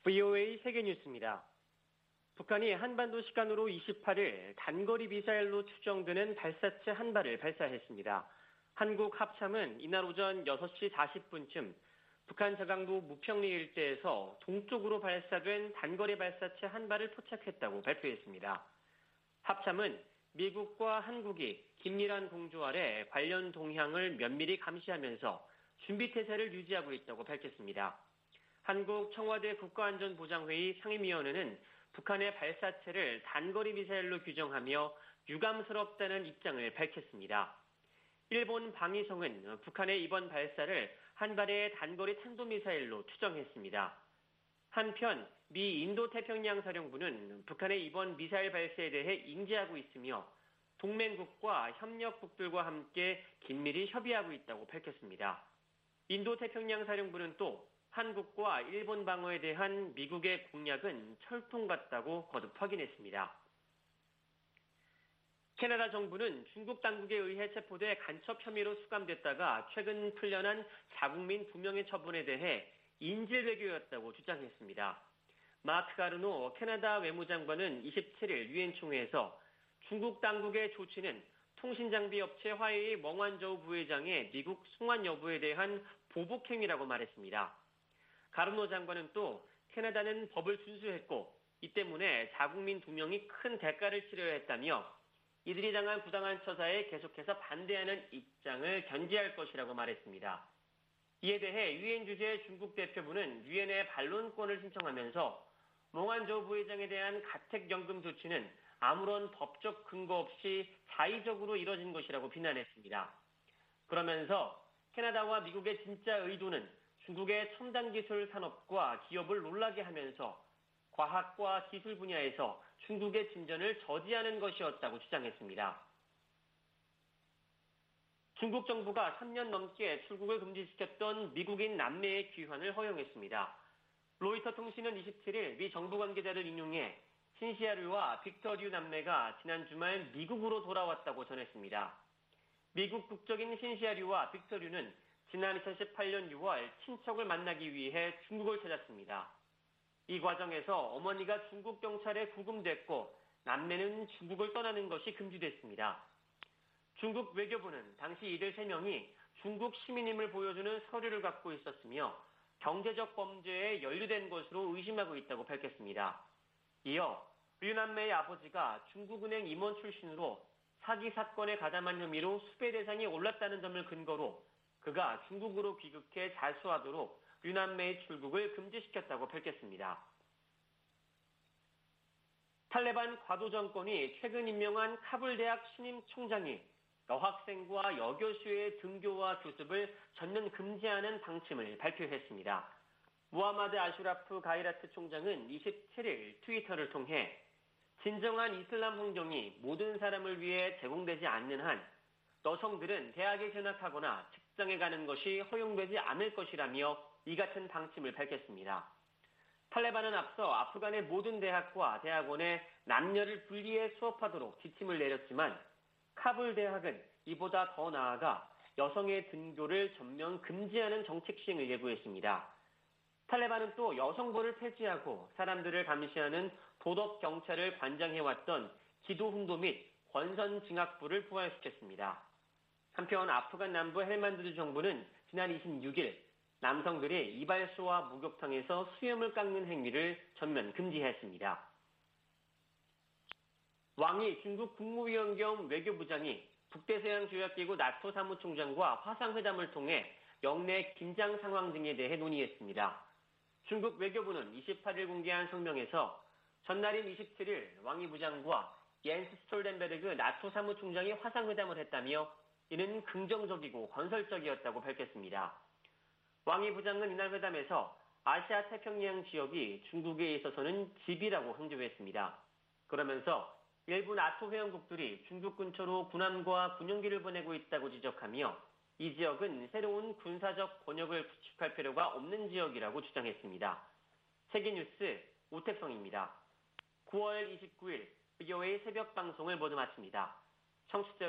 I: VOA 세계뉴스입니다. 북한이 한반도 시간으로 28일 단거리 미사일로 추정되는 발사체 한 발을 발사했습니다. 한국 합참은 이날 오전 6시 40분쯤 북한 자강도 무평리 일대에서 동쪽으로 발사된 단거리 발사체 한 발을 포착했다고 발표했습니다. 합참은 미국과 한국이 긴밀한 공조 아래 관련 동향을 면밀히 감시하면서 준비태세를 유지하고 있다고 밝혔습니다. 한국 청와대 국가안전보장회의 상임위원회는 북한의 발사체를 단거리 미사일로 규정하며 유감스럽다는 입장을 밝혔습니다. 일본 방위성은 북한의 이번 발사를 한 발의 단거리 탄도미사일로 추정했습니다. 한편 미 인도태평양 사령부는 북한의 이번 미사일 발사에 대해 인지하고 있으며 동맹국과 협력국들과 함께 긴밀히 협의하고 있다고 밝혔습니다. 인도태평양 사령부는 또 한국과 일본 방어에 대한 미국의 공약은 철통 같다고 거듭 확인했습니다. 캐나다 정부는 중국 당국에 의해 체포돼 간첩 혐의로 수감됐다가 최근 풀려난 자국민 2명의 처분에 대해 인질 외교였다고 주장했습니다. 마크 가르노 캐나다 외무장관은 27일 유엔 총회에서 중국 당국의 조치는 통신장비 업체 화웨이 멍완저우 부회장의 미국 송환 여부에 대한 보복 행위라고 말했습니다. 가르노 장관은 또 캐나다는 법을 준수했고 이 때문에 자국민 2명이 큰 대가를 치러야 했다며 이들이 당한 부당한 처사에 계속해서 반대하는 입장을 견지할 것이라고 말했습니다. 이에 대해 유엔 주재 중국 대표부는 유엔에 반론권을 신청하면서 몽환저우 부회장에 대한 가택연금 조치는 아무런 법적 근거 없이 자의적으로 이뤄진 것이라고 비난했습니다. 그러면서 캐나다와 미국의 진짜 의도는 중국의 첨단 기술 산업과 기업을 놀라게 하면서 과학과 기술 분야에서 중국의 진전을 저지하는 것이었다고 주장했습니다. 중국 정부가 3년 넘게 출국을 금지시켰던 미국인 남매의 귀환을 허용했습니다. 로이터 통신은 27일 미 정부 관계자를 인용해 신시아류와 빅터류 남매가 지난 주말 미국으로 돌아왔다고 전했습니다. 미국 국적인 신시아류와 빅터류는 지난 2018년 6월 친척을 만나기 위해 중국을 찾았습니다. 이 과정에서 어머니가 중국 경찰에 구금됐고 남매는 중국을 떠나는 것이 금지됐습니다. 중국 외교부는 당시 이들 3명이 중국 시민임을 보여주는 서류를 갖고 있었으며 경제적 범죄에 연루된 것으로 의심하고 있다고 밝혔습니다. 이어 류 남매의 아버지가 중국은행 임원 출신으로 사기 사건에 가담한 혐의로 수배 대상이 올랐다는 점을 근거로 그가 중국으로 귀국해 자수하도록 류 남매의 출국을 금지시켰다고 밝혔습니다. 탈레반 과도 정권이 최근 임명한 카불 대학 신임 총장이 여학생과 여교수의 등교와 교습을 전면 금지하는 방침을 발표했습니다. 무하마드 아슈라프 가이라트 총장은 27일 트위터를 통해 진정한 이슬람 환경이 모든 사람을 위해 제공되지 않는 한 여성들은 대학에 진학하거나 직장에 가는 것이 허용되지 않을 것이라며 이 같은 방침을 밝혔습니다. 탈레반은 앞서 아프간의 모든 대학과 대학원에 남녀를 분리해 수업하도록 지침을 내렸지만 카불 대학은 이보다 더 나아가 여성의 등교를 전면 금지하는 정책 시행을 예고했습니다. 탈레반은 또 여성부를 폐지하고 사람들을 감시하는 도덕 경찰을 관장해왔던 기도훈도 및 권선징악부를 부활시켰습니다. 한편 아프간 남부 헬만드주 정부는 지난 26일 남성들이 이발소와 목욕탕에서 수염을 깎는 행위를 전면 금지했습니다. 왕이 중국 국무위원 겸 외교부장이 북대서양조약기구 나토 사무총장과 화상회담을 통해 영내 긴장 상황 등에 대해 논의했습니다. 중국 외교부는 28일 공개한 성명에서 전날인 27일 왕이 부장과 옌스 스톨덴베르그 나토 사무총장이 화상회담을 했다며 이는 긍정적이고 건설적이었다고 밝혔습니다. 왕이 부장은 이날 회담에서 아시아 태평양 지역이 중국에 있어서는 집이라고 강조했습니다. 그러면서 일부 나토 회원국들이 중국 근처로 군함과 군용기를 보내고 있다고 지적하며 이 지역은 새로운 군사적 번역을 구축할 필요가 없는 지역이라고 주장했습니다. 세계뉴스 오택성입니다. 9월 29일 VOA 새벽 방송을 모두 마칩니다. 청취자